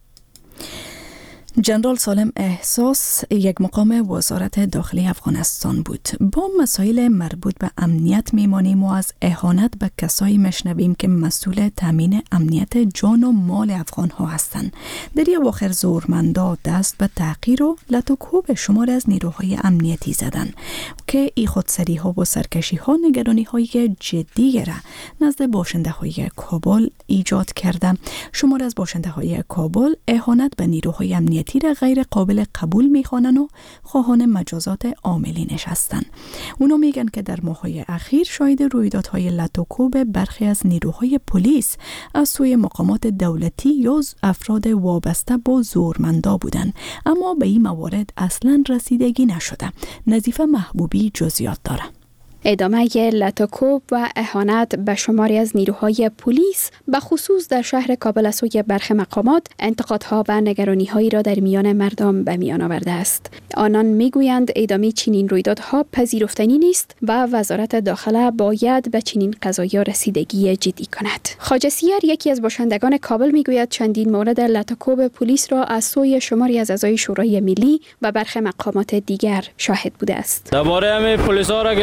جنرال سالم احساس یک مقام وزارت داخلی افغانستان بود. با مسائل مربوط به امنیت میمانیم و از اهانت به کسایی مشنویم که مسئول تامین امنیت جان و مال افغان ها هستند. در این اواخر زورمندا دست به تحقیر و لط و کوب شمار از نیروهای امنیتی زدن که ای خودسری ها و سرکشی ها نگرانی های جدی را نزد باشنده های کابل ایجاد کرده. شمار از باشنده های کابل اهانت به نیروهای امنیتی را غیر قابل قبول میخوانن و خواهان مجازات عاملینش هستند. اونا میگن که در ماه‌های اخیر شاهد رویدادهای لط و کوب برخی از نیروهای پلیس از سوی مقامات دولتی یا افراد وابسته با زورمندا بودن، اما به این موارد اصلا رسیدگی نشده. نظیفه محبوبی جزئیات داره. ادامه لط و کوب و اهانت به شماری از نیروهای پلیس به خصوص در شهر کابل از سوی برخی مقامات انتقادها و نگرانی‌هایی را در میان مردم به میان آورده است. آنان میگویند ادامه چنین رویدادها پذیرفتنی نیست و وزارت داخله باید به چنین قضایا رسیدگی جدی کند. خواجه سیر یکی از باشندگان کابل میگوید چندین مورد لط و کوب پلیس را از سوی شماری از اعضای شورای ملی و برخی مقامات دیگر شاهد بوده است. درباره همین پلیس‌ها را که لط کردن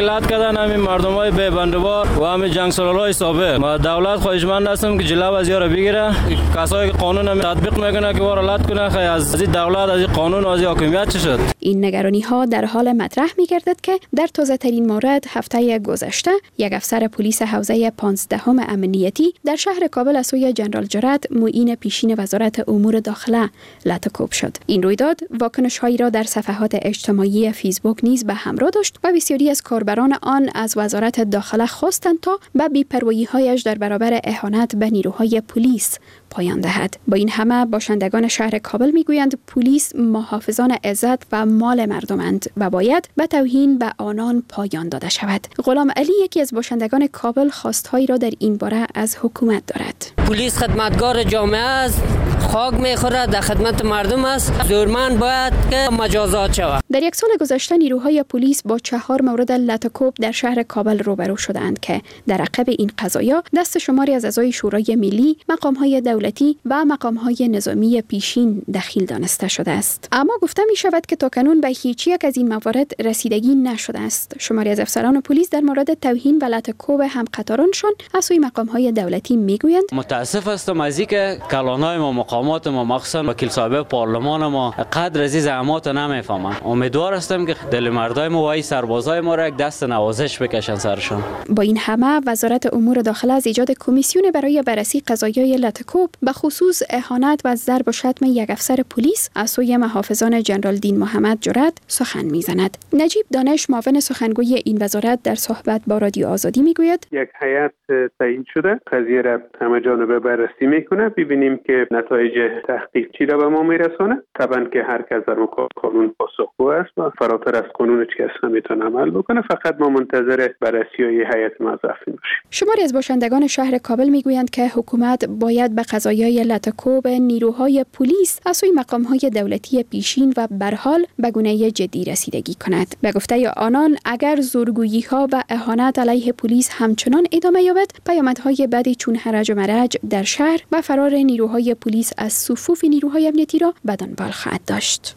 کردن همین مردمای به بندوبار و همین جنگسالارهای سابق. ما دولت خواهشمند هستم که جلو از یارو بگیره، کسایی که قانون هم تطبیق میکنه که وارلات کنه، خیلی از این دولت، از این قانون و از این حاکمیت چه شد. این نگرانی ها در حال مطرح می گردد که در تازه ترین مورد هفته گذشته یک افسر پلیس حوزه 15 امنیتی در شهر کابل از سوی جنرال جرات معین پیشین وزارت امور داخله لطکوب شد. این رویداد واکنش هایی را در صفحات اجتماعی فیسبوک نیز به همراه داشت و بسیاری از کاربران آن از وزارت داخله خواستند تا به بی‌پروایی هایش در برابر اهانت به نیروهای پلیس پایان دهد. با این همه باشندگان شهر کابل میگویند پلیس محافظان عزت و مال مردمند و باید به توهین به آنان پایان داده شود. غلام علی یکی از باشندگان کابل خواستهایی را در این باره از حکومت دارد. پلیس خدمتگار جامعه است، خاک میخورد، در خدمت مردم است، زورمند باید که مجازات شود. در یک سال گذشته نیروهای پلیس با 4 مورد لطکوب در شهر کابل روبرو شدند که در عقب این قضایا دست شماری از اعضای شورای ملی، مقام‌های دولتی و مقام‌های نظامی پیشین دخیل دانسته شده است. اما گفته می شود که تاکنون به هیچ یک از این موارد رسیدگی نشده است. شماری از افسران پلیس در مورد توهین و لطکوب همقطارانشان از سوی مقام‌های دولتی میگویند متاسف هستم از اینکه کلانای ما، مقامات ما، مخصوصا وکیل صاحب پارلمان ما قدر از این زحمات نمیفهمند. امیدوار هستم که دل مردای ما و سربازای ما را یک دست نوازش بکشن سرشان. با این همه وزارت امور داخله از ایجاد کمیسیون برای بررسی قضایای لطکوب به خصوص اهانت و ضرب و شتم یک افسر پلیس از سوی محافظان جنرال دین محمد جرات سخن میزند. نجیب دانش معاون سخنگوی این وزارت در صحبت با رادیو آزادی میگوید یک هیئت تعیین شده، قضیه را همه جانبه بررسی میکنه، ببینیم که نتایج تحقیق چی را به ما میرسونه. طبعا که هر کس در مقابل قانون پاسخگو است و فراتر از قانون هیچ کس نمیتونه عمل بکنه. فقط ما منتظر بررسی های هیئت موظفین باشیم. شماری از باشندگان شهر کابل میگویند که حکومت باید به قضایای لطکوب نیروهای پلیس از سوی مقام‌های دولتی پیشین و برحال به گونه جدی رسیدگی کند. به گفته آنان اگر زورگویی‌ها و اهانت علیه پلیس همچنان ادامه یابد، پیامدهای بدی چون هرج و مرج در شهر و فرار نیروهای پلیس از صفوف نیروهای امنیتی را به دنبال خواهد داشت.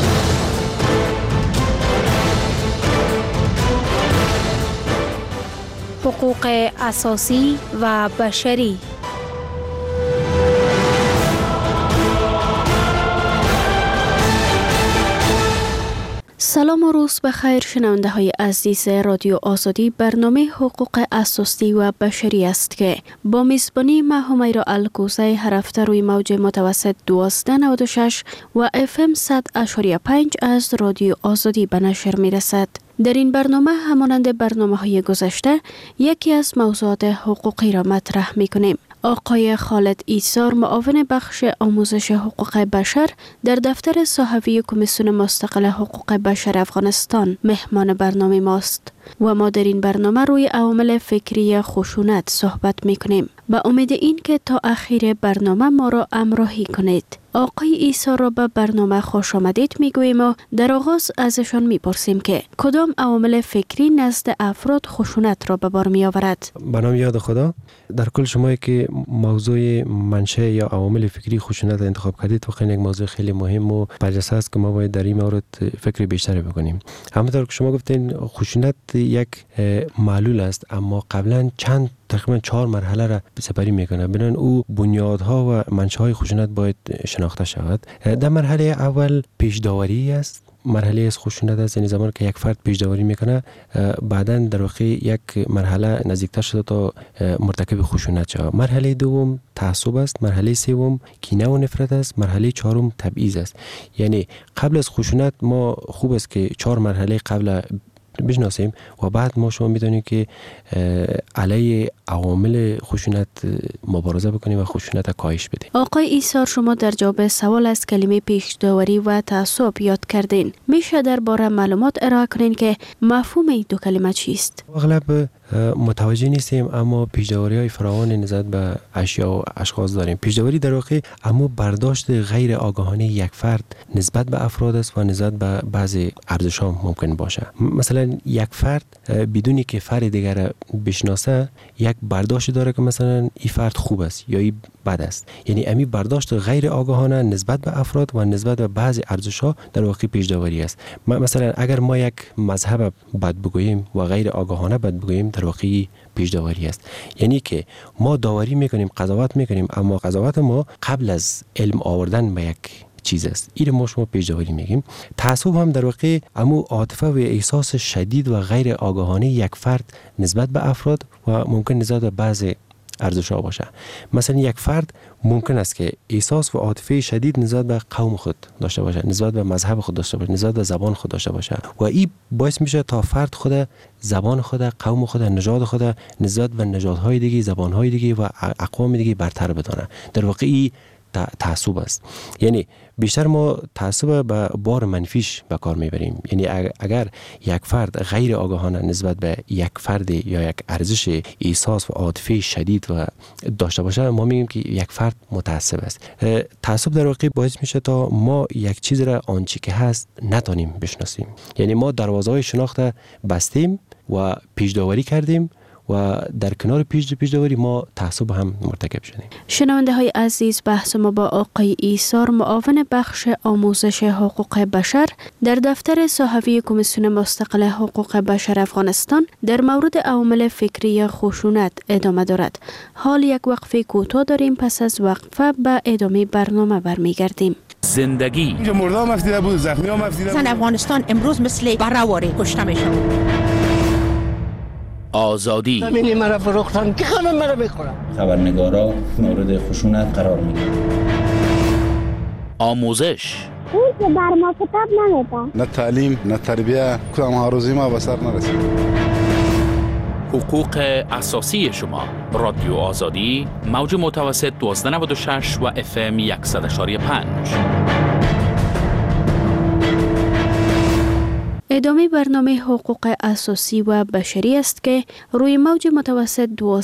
حقوق اساسی و بشری. سلام و روز بخیر شنونده های عزیز رادیو آزادی. برنامه حقوق اساسی و بشری است که با میزبانی من همیرا الکوزی هر هفته روی موج متوسط 1296 و FM 100.5 از رادیو آزادی به نشر می رسد. در این برنامه همانند برنامه‌های گذشته یکی از موضوعات حقوقی را مطرح می‌کنیم. آقای خالد ایسار معاون بخش آموزش حقوق بشر در دفتر صحفی کمیسیون مستقل حقوق بشر افغانستان مهمان برنامه ماست و ما در این برنامه روی عوامل فکری خشونت صحبت می‌کنیم. با امید این که تا آخر برنامه ما را همراهی کنید. آقای ایسار را به برنامه خوش آمدید میگوییم و در آغاز ازشان میپرسیم که کدام عوامل فکری نزد افراد خشونت را به بار می آورد؟ به نام یاد خدا، در کل شما که موضوع منشأ یا عوامل فکری خشونت انتخاب کردید واقعا یک موضوع خیلی مهم و برجسته است که ما باید در این مورد فکر بیشتری بکنیم. همونطور که شما گفتین خشونت یک معلول است، اما قبلا تقریبا 4 مرحله را سپری میکنه. بنابراین او بنیادها و منشأهای خشونت باید شناخته شود. در مرحله اول پیش داوری است. مرحله از خشونت است، یعنی زمانی که یک فرد پیش داوری میکنه بعداً در واقع یک مرحله نزدیکتر شده تا مرتکب خشونت شود. مرحله دوم تعصب است، مرحله سوم کینه و نفرت است، مرحله چهارم تبعیض است. یعنی قبل از خشونت ما خوب است که 4 مرحله قبل بشناسیم و بعد ما شما میدونید که علیه عوامل خشونت مبارزه بکنیم و خشونت کاهش بدیم. آقای ایسار، شما در جواب سوال از کلمه پیش داوری و تعصب یاد کردین. میشه درباره معلومات ارائه کنین که مفهوم این دو کلمه چیست؟ اغلب متوجه نیستیم، اما پیش‌داوری‌های فراوان نسبت به اشیا و اشخاص داریم. پیش‌داوری در واقع اما برداشت غیر آگاهانه یک فرد نسبت به افراد است و نسبت به بعضی ارزش‌ها ممکن باشه. مثلا یک فرد بدونی که فرد دیگر بشناسه یک برداشت داره که مثلا این فرد خوب است یا این بد است. یعنی امی برداشت غیر آگاهانه نسبت به افراد و نسبت به بعضی ارزش‌ها در واقع پیش‌داوری است. مثلا اگر ما یک مذهب بد بگوییم و غیر آگاهانه بد بگوییم در واقع پیش‌داوری است. یعنی که ما داوری میکنیم، قضاوت میکنیم، اما قضاوت ما قبل از علم آوردن به یک چیز است. این ما شما پیش‌داوری میگیم. تعصب هم در واقع امو عاطفه و احساس شدید و غیر آگاهانه یک فرد نسبت به افراد و ممکن نسبت به بعضی ارزش‌ها باشه. مثلا یک فرد ممکن است که احساس و عاطفه شدید نسبت به قوم خود داشته باشه، نسبت به مذهب خود داشته باشه، نسبت به زبان خود داشته باشه و این باعث میشه تا فرد خود زبان خود، قوم خود، نژاد خود نسبت به نژادهای دیگه، زبانهای دیگه و اقوام دیگه برتر بدانه. در واقع این تعصب است. یعنی بیشتر ما تعصب به بار منفیش به کار میبریم. یعنی اگر یک فرد غیر آگاهانه نسبت به یک فرد یا یک ارزش احساس و عاطفه شدید و داشته باشه، ما میگیم که یک فرد متعصب است. تعصب در واقع باعث میشه تا ما یک چیز را آنچه که هست نتونیم بشناسیم. یعنی ما دروازه‌های شناخت بستیم و پیش‌داوری کردیم و در کنار پیش‌داوری ما تعصب هم مرتکب شدیم. شنونده های عزیز، بحث ما با آقای ایثار، معاون بخش آموزش حقوق بشر در دفتر صحفی کمیسیون مستقل حقوق بشر افغانستان در مورد عوامل فکری خشونت ادامه دارد. حال یک وقفه کوتاه داریم، پس از وقفه به ادامه برنامه برمیگردیم. زندگی اینجا مرده هم افدیده بود، زخمی هم افدیده بود. زن افغانستان امروز مثل برهواری کشته میشن. آزادی زمینی مرا فروختن که همه مرا میخورن. خبرنگارا مورد خشونت قرار میگیرن. آموزش اون که بر ما کتاب نمیده. نه تعلیم، نه تربیه، کدام هاروزی ما به سر نرسید. حقوق اساسی شما. رادیو آزادی، موج متوسط 1296 و FM 100.5. ادامه برنامه حقوق اساسی و بشری است که روی موج متوسط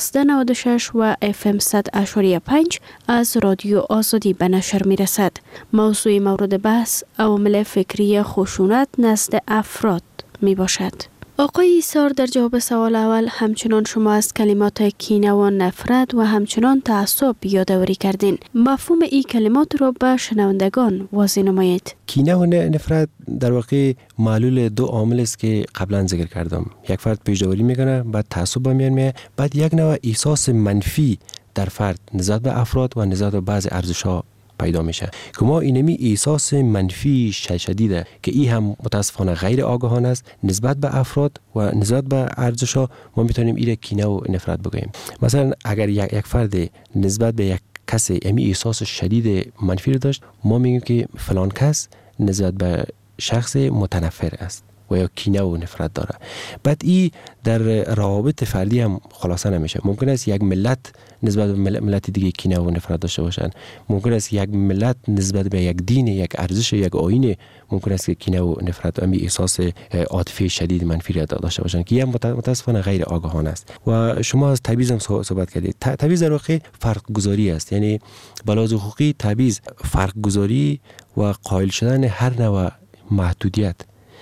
1296 و FM 100.5 از رادیو آزادی به نشر می رسد. موضوع مورد بحث عوامل فکری خشونت نزد افراد می باشد. آقای ایثار، در جواب سوال اول همچنان شما از کلمات کینه و نفرت و همچنان تعصب یادآوری کردین. مفهوم این کلمات را به شنوندگان واضح نمایید. کینه و نفرت در واقع معلول دو عامل است که قبلا ذکر کردم. یک فرد پیش‌داوری میکنه، بعد تعصب میاد، بعد یک نوع احساس منفی در فرد نسبت به افراد و نسبت به بعضی ارزش‌ها پیدا میشه که ما اینمی احساس منفی شدیده که این هم متاسفانه غیر آگاهانه است نسبت به افراد و نسبت به ارزش‌ها، ما میتونیم این کینه و نفرت بگوییم. مثلا اگر یک فرد نسبت به یک کسی امی احساس شدید منفی رو داشت، ما میگیم که فلان کس نسبت به شخص متنفر است و یا کینه و نفرت داره. بعد این در روابط فردی هم خلاصه نمیشه. ممکن است یک ملت نسبت به ملت دیگه کینه و نفرت داشته باشن. ممکن است یک ملت نسبت به یک دین، یک ارزش، یک آیین ممکن است که کینه و نفرت و احساس عاطفی شدید منفی را داشته باشن که متاسفانه غیر آگاهانه است. و شما از تبعیض هم صحبت کردید. تبعیض در واقع فرق گذاری است. یعنی بلاز حقوقی تبعیض فرق گذاری و قائل شدن هر نوع محدودیت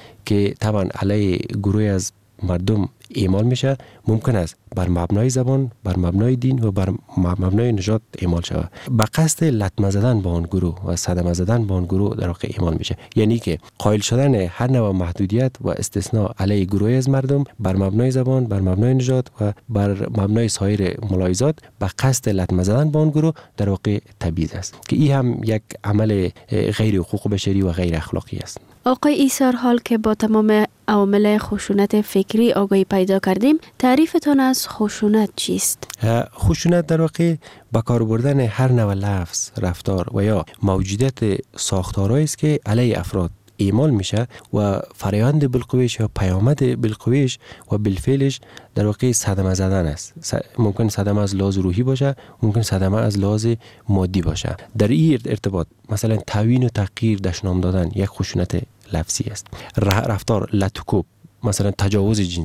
که طبعا علیه گروه از مردم اعمال میشه، ممکن است بر مبنای زبان، بر مبنای دین و بر مبنای نژاد اعمال شود. به قصد لطمه زدن با آن گروه و صدمه زدن با آن گروه در واقع اعمال میشه. یعنی که قائل شدن هر نوع محدودیت و استثناء علیه گروه از مردم بر مبنای زبان، بر مبنای نژاد و بر مبنای سایر ملاحظات به قصد لطمه زدن با آن گروه در واقع تبعیض است که این هم یک عمل غیر حقوق بشری و غیر اخلاقی است. آقای ایثار، حال که با تمام عوامل خشونت فکری آگاهی پیدا کردیم، تعریفتان از خشونت چیست؟ خشونت در واقع با کار بردن هر نوع لفظ، رفتار و یا موجودیت ساختارهایی است که علیه افراد اعمال میشه و فرایند بالقوهش یا پیامد بالقوهش و بالفعلش در واقع صدمه زدن است. ممکن صدمه از لحاظ روحی باشه، ممکن صدمه از لحاظ مادی باشه. در این ارتباط مثلا توهین و تحقیر، دشنام دادن یک خشونت لفظی است. رفتار لطکوب، مثلا تجاوز جنسی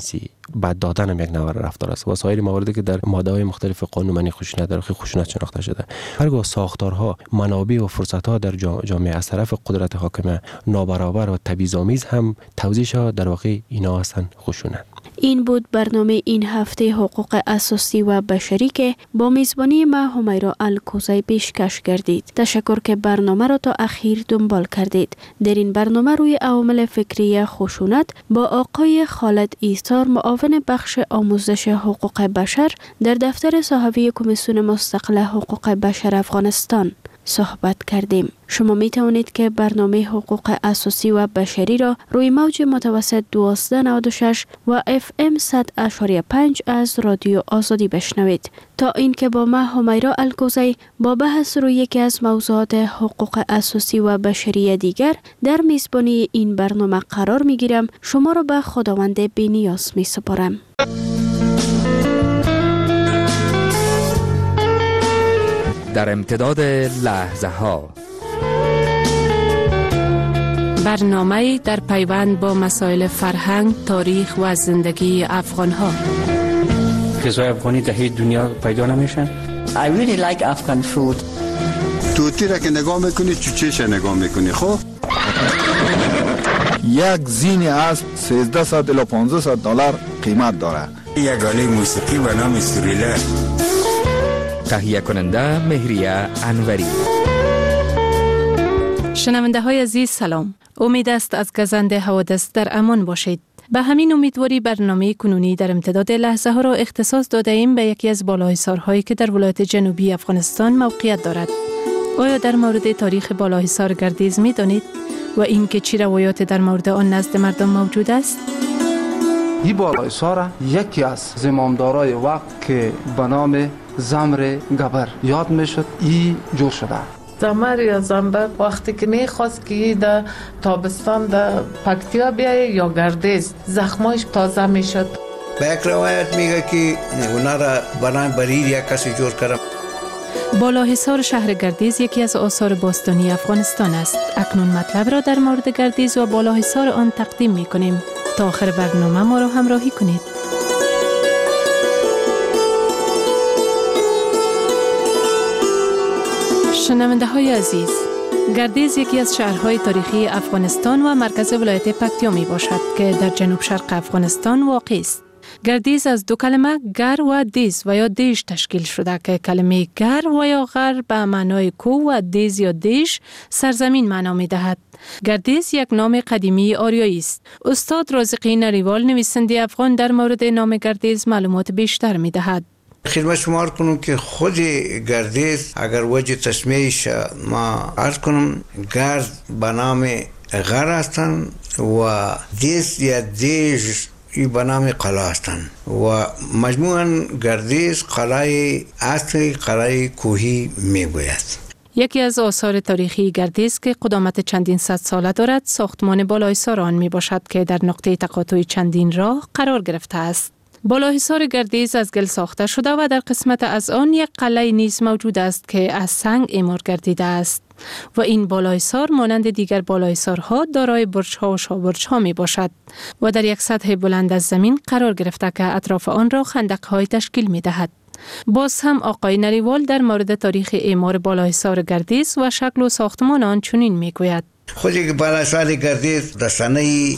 بعد دادن هم یک نوع رفتار است و سایر مواردی که در ماده‌های مختلف قانون منع خشونت در خشونت شناخته شده. هرگاه ساختارها، منابع و فرصت‌ها در جامعه از طرف قدرت حاکمه نابرابر و تبعیض‌آمیز هم توزیع شود، در واقع اینا هستند خشونت. این بود برنامه این هفته حقوق اساسی و بشری که با میزبانی ما همیرا الکوزی پیشکش گردید. تشکر که برنامه را تا اخیر دنبال کردید. در این برنامه روی عوامل فکری خشونت با آقای خالد ایثار، معاون بخش آموزش حقوق بشر در دفتر صاحبی کمیسیون مستقل حقوق بشر افغانستان صحبت کردیم. شما می توانید که برنامه حقوق اساسی و بشری را روی موج متوسط 1296 و FM 100.5 از رادیو آزادی بشنوید. تا اینکه با من همیرا الکوزی با بحث روی یکی از موضوعات حقوق اساسی و بشری دیگر در میزبانی این برنامه قرار می گیرم، شما را به خداوند بی‌نیاز می سپارم. در امتداد لحظه ها، برنامه در پیوند با مسائل فرهنگ، تاریخ و زندگی افغان ها. غذای افغانی در هیچ دنیا پیدا نمیشن. I really like Afghan food. توتی را که نگاه میکنی چوچهش نگاه میکنی. خب یک زین اسب 1300 الی 1500 دلار قیمت داره. یک آله موسیقی به نام سوریله. تهیه کننده مهریه انوری. شنونده های عزیز سلام. امید است از گزند حوادث در امان باشید. به همین امیدواری برنامه کنونی در امتداد لحظه ها را اختصاص داده ایم به یکی از بالاحصارهایی که در ولایت جنوبی افغانستان موقعیت دارد. آیا در مورد تاریخ بالاحصار گردیز می دانید و اینکه چی روایات در مورد آن نزد مردم موجود است؟ این بالاحصار یکی از زمامدارای وقت که به نام زمر گبر یاد میشد ای جور شده. زمر یا زنبر وقتی که میخواست که در تابستان در پکتیا بیایه یا گردیز زخمایش تازه میشد. به یک روایت میگه که اونا را بنای بریر یک کسی جور کرد. بالاحصار شهر گردیز یکی از آثار باستانی افغانستان است. اکنون مطلب را در مورد گردیز و بالاحصار آن تقدیم میکنیم. تا آخر برنامه ما را همراهی کنید. شنونده های عزیز، گردیز یکی از شهرهای تاریخی افغانستان و مرکز ولایت پکتیا می باشد که در جنوب شرق افغانستان واقع است. گردیز از دو کلمه گر و دیز و یا دیش تشکیل شده که کلمه گر و یا غر به معنای کوه و دیز یا دیش سرزمین معنا می دهد. گردیز یک نام قدیمی آریایی است. استاد رازقی نریوال نویسنده افغان در مورد نام گردیز معلومات بیشتر می دهد. خدمت شما کنم که خود گردیز اگر وجه تسمیهش ما عرض کنم، گرد به نام غر هستند و دیز یا دیج به نام قلعه هستند و مجموعاً گردیز قلعه اصلی قلعه کوهی میگوید. یکی از آثار تاریخی گردیز که قدامت چندین صد ساله دارد ساختمان بالاحصار آن می باشد که در نقطه تقاطع چندین راه قرار گرفته است. بالاحصار گردیز از گل ساخته شده و در قسمت از آن یک قلعه نیز موجود است که از سنگ اعمار گردیده است و این بالاحصار مانند دیگر بالاحصارها دارای برج‌ها و شاهبرج‌ها می باشد و در یک سطح بلند از زمین قرار گرفته که اطراف آن را خندق‌های تشکیل می دهد. باز هم آقای نریوال در مورد تاریخ اعمار بالاحصار گردیز و شکل و ساختمان آن چنین می گوید: خودی که بالاحصار گردیز در سنه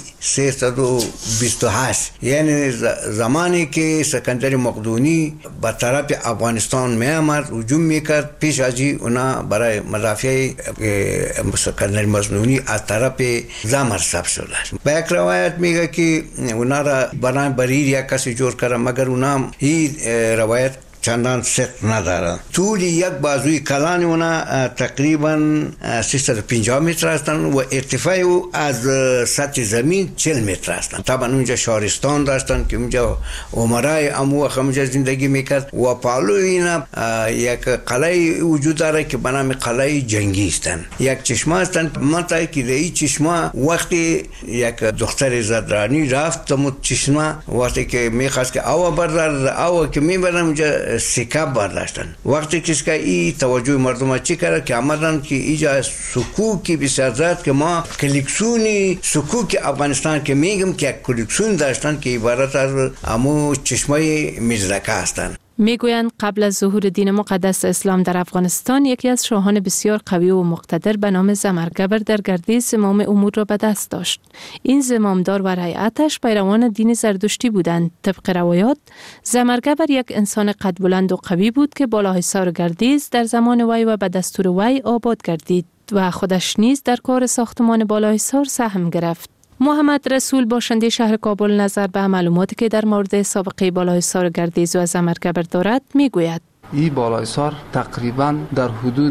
328 یعنی زمانی که سکندر مقدونی به طرف افغانستان می آمد هجوم میکرد، پیش از اونا برای مدافع سکندر مقدونی از طرف زمر ثبت شده. به یک روایت میگه که اونا را بنای بریر یک کسی جور کرد، مگر اونا این روایت چندان صدق ندارد. طول یک بازوی کلان اونا تقریبا 350 متر هستند و ارتفاع او از سطح زمین 40 متر هستند. طبعا اونجا شهرستان داشتند که اونجا عمرای اموخ اونجا زندگی میکرد و پالو اینا یک قلعه وجود داره که به نام قلعه جنگی هستند. یک چشمه هستند. منطقه که این چشمه وقتی یک دختر زدرانی رفت تمو چشمه وقتی که میخواست که آوا بردار آوا که میبرم اونجا سکه برداشتن. وقتی که این توجه مردم چی کرد که آمدن که اینجا سکوکی بسیار زیاد که ما کلکسیونی سکوک افغانستان که میگم که کلکسیون داشتن که عبارت از امو چشمه مزرکه هستند. میگویند قبل از ظهور دین مقدس اسلام در افغانستان یکی از شاهان بسیار قوی و مقتدر به نام زمرگبر در گردیز زمام امور را به دست داشت. این زمامدار و رعیتش پیروان دین زردشتی بودند. طبق روایات زمرگبر یک انسان قد بلند و قوی بود که بالاحصار گردیز در زمان وی و به دستور وی آباد گردید و خودش نیز در کار ساختمان بالاحصار سهم گرفت. محمد رسول باشنده شهر کابل نظر به معلوماتی که در مورد سابقه بالاحصار گردیز و زمرگبر دارد میگوید. این بالاحصار تقریبا در حدود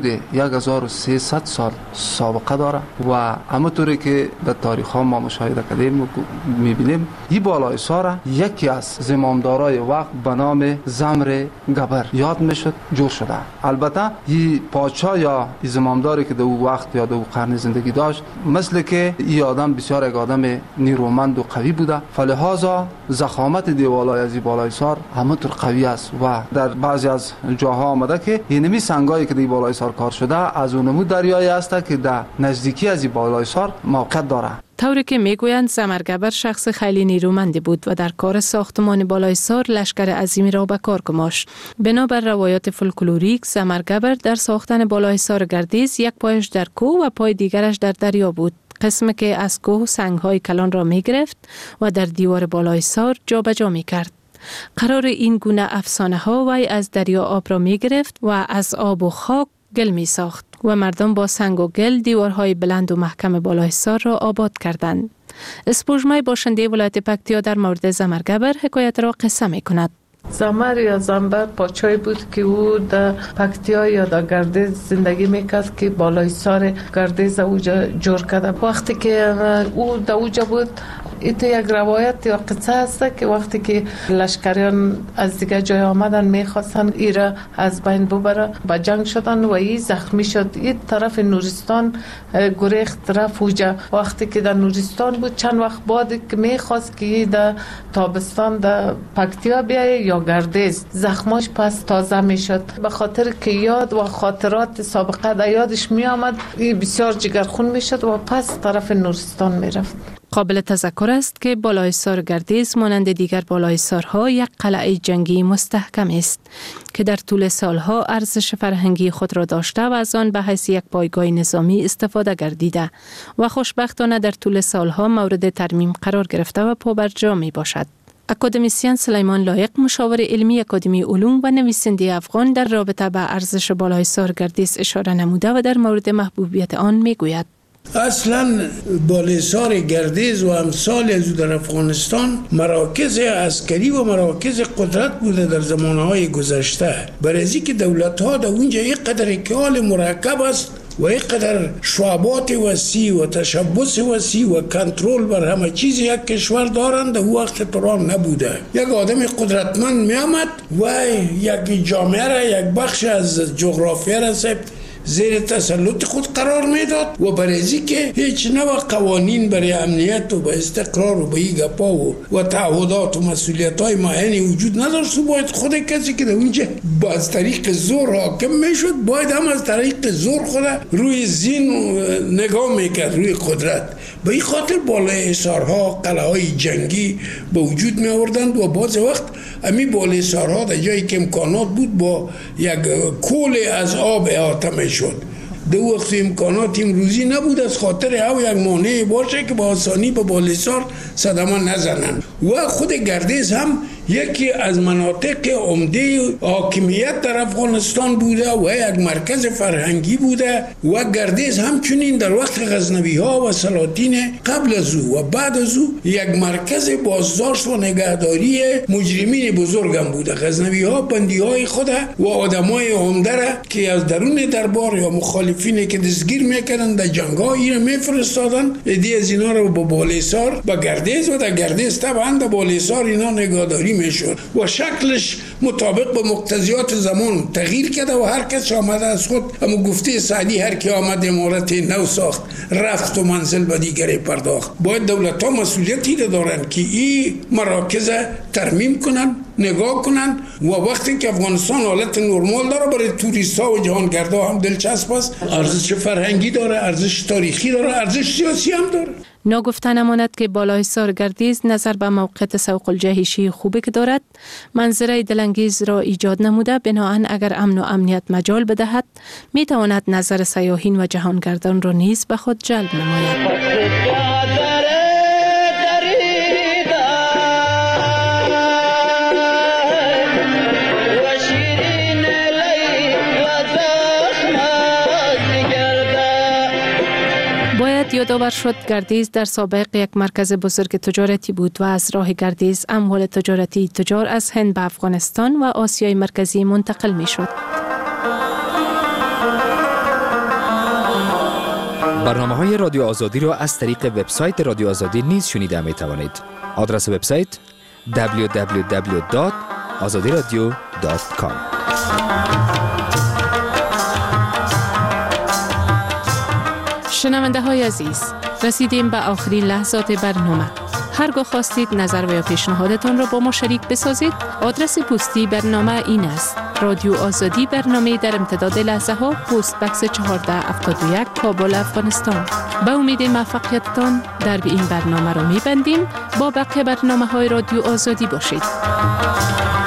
1300 سال سابقه داره و همونطوری که در تاریخ ها ما مشاهده کردیم میبینیم این بالاحصار یکی از زمامدارای وقت به نام زمرگبر یاد میشد جور شده. البته این پادشاه یا این زمامداری که در او وقت یا در او قرن زندگی داشت مثل که این آدم بسیار یک آدم نیرومند و قوی بوده، فلهذا ضخامت دیوالای از این بالاحصار همونطور قوی است و در بعضی از جاها آمده که اینمی سنگایی که در بالاحصار کار شده از اونمو دریایی است که در نزدیکی از این بالاحصار موقعیت داره. طوری که میگویند زمرگبر شخص خیلی نیرومندی بود و در کار ساختمان بالاحصار لشکر عظیمی را به کار گماشت. بنابر روایات فولکلوریک زمرگبر در ساختن بالاحصار گردیز یک پایش در کوه و پای دیگرش در دریا بود. قسمی که از کوه سنگ‌های کلان را می‌گرفت و در دیوار بالاحصار جابجا می‌کرد. قرار این گونه افسانه ها وی از دریا آب را می گرفت و از آب و خاک گل می ساخت و مردم با سنگ و گل دیوارهای بلند و محکم بالاحصار را آباد کردند. اسپوژمای باشنده ولایت پکتیا در مورد زمرگبر حکایت را قصه می کند. زمر یا زنبر پاچای بود که او در پکتیا یا در گردیز زندگی میکرد که بالاحصار گردیز اوجا جور کرده. وقتی که او در اوجا بود ایتو یک روایت یا قصه هست که وقتی که لشکریان از دیگه جای آمدن میخواستن ایره از بین ببره با جنگ شدن و ای زخمی شد. این طرف نورستان گریخت رفت اوجا. وقتی که در نورستان بود چند وقت بعد که میخواست که در تابستان در پکتیا بیایه یا گردیز زخماش پس تازه میشد. به خاطر که یاد و خاطرات سابقه در یادش می آمد بسیار جگرخون میشد و پس طرف نورستان میرفت. قابل تذکر است که بالاحصار گردیز مانند دیگر بالاحصارها یک قلعه جنگی مستحکم است که در طول سالها ارزش فرهنگی خود را داشته و از آن به حیث یک پایگاه نظامی استفاده گردیده و خوشبختانه در طول سالها مورد ترمیم قرار گرفته و پابرجا می باشد. اکادمیسیان سلیمان لایق مشاور علمی اکادمی علوم و نویسنده افغان در رابطه به ارزش بالاحصار گردیز اشاره نموده و در مورد محبوبیت آن می گوید. اصلا بالاحصار گردیز و امثال از در افغانستان مراکز عسکری و مراکز قدرت بوده در زمانهای گذشته. برای از اینکه دولت‌ها در اونجا اینقدر کال مرکب است و اینقدر شعبات وسیع و تشبث وسیع و کنترل بر همه چیز یک کشور دارند، در وقت پران نبوده. یک آدم قدرتمند می آمد و یک جامعه را، یک بخش از جغرافیه را زیر تسلط خود قرار میداد و برای که هیچ نوع قوانین برای امنیت و به استقرار و به این گپا و تعهدات و مسئولیت های معینی وجود نداشت و باید خود کسی که در اونجا از طریق زور حاکم میشد باید هم از طریق زور خود روی زین نگاه میکرد، روی قدرت. به این خاطر بالاحصارها، قلعه‌های جنگی به وجود می آوردند و بعض وقت امی بالاحصارها در جایی که امکانات بود با یک کول از آب احاطه میشد. در وقت امکانات امروزی نبود، از خاطر او یک مانع باشه که با آسانی به بالاحصار صدمه نزنند. و خود گردیز هم یکی از مناطق عمده حاکمیت در افغانستان بوده و یک مرکز فرهنگی بوده و گردیز همچنین در وقت غزنوی ها و سلاطین قبل از او و بعد از او یک مرکز بازداشت و نگهداری مجرمین بزرگ هم بوده. غزنوی ها بندی های خود و آدمای عمده را که از درون دربار یا مخالفینی که دستگیر میکردن در جنگ ها این میفرستادن، ایده از اینا رو با بالاحصار با گردیز و در گردیز طبعا در بالاحصار اینا نگهداری میشد و شکلش مطابق با مقتضیات زمان تغییر کرده و هر کس آمده از خود اما گفته سعدی هر کی آمد امارت نو ساخت رفت و منزل به دیگری پرداخت. باید دولت ها مسئولیتی دارن که این مراکز ترمیم کنن، نگاه کنن و وقتی که افغانستان حالت نرمال داره برای توریست ها و جهانگردا هم دلچسب است، ارزش فرهنگی داره، ارزش تاریخی داره، ارزش سیاسی هم داره. ناگفته نماند که بالاحصار گردیز نظر به موقعیت سوق الجهشی خوبی که دارد منظره دلانگیز را ایجاد نموده، بناهن اگر امن و امنیت مجال بدهد می تواند نظر سیاحین و جهانگردان را نیز به خود جلب نماید. یادآور شد گردیز در سابق یک مرکز بزرگ تجارتی بود و از راه گردیز اموال تجارتی تجار از هند به افغانستان و آسیای مرکزی منتقل می شد. برنامه‌های رادیو آزادی را از طریق وبسایت رادیو آزادی نیز شنیده می توانید. آدرس وبسایت www.azadiradio.com. شنونده های عزیز، رسیدیم به آخرین لحظات برنامه. هرگاه خواستید نظر و یا پیشنهادتان را با ما شریک بسازید، آدرس پستی برنامه این است: رادیو آزادی، برنامه در امتداد لحظه ها، پست بکس 1471 کابل، افغانستان. به امید موفقیتتان در این برنامه را می‌بندیم. با بقیه برنامه های رادیو آزادی باشید.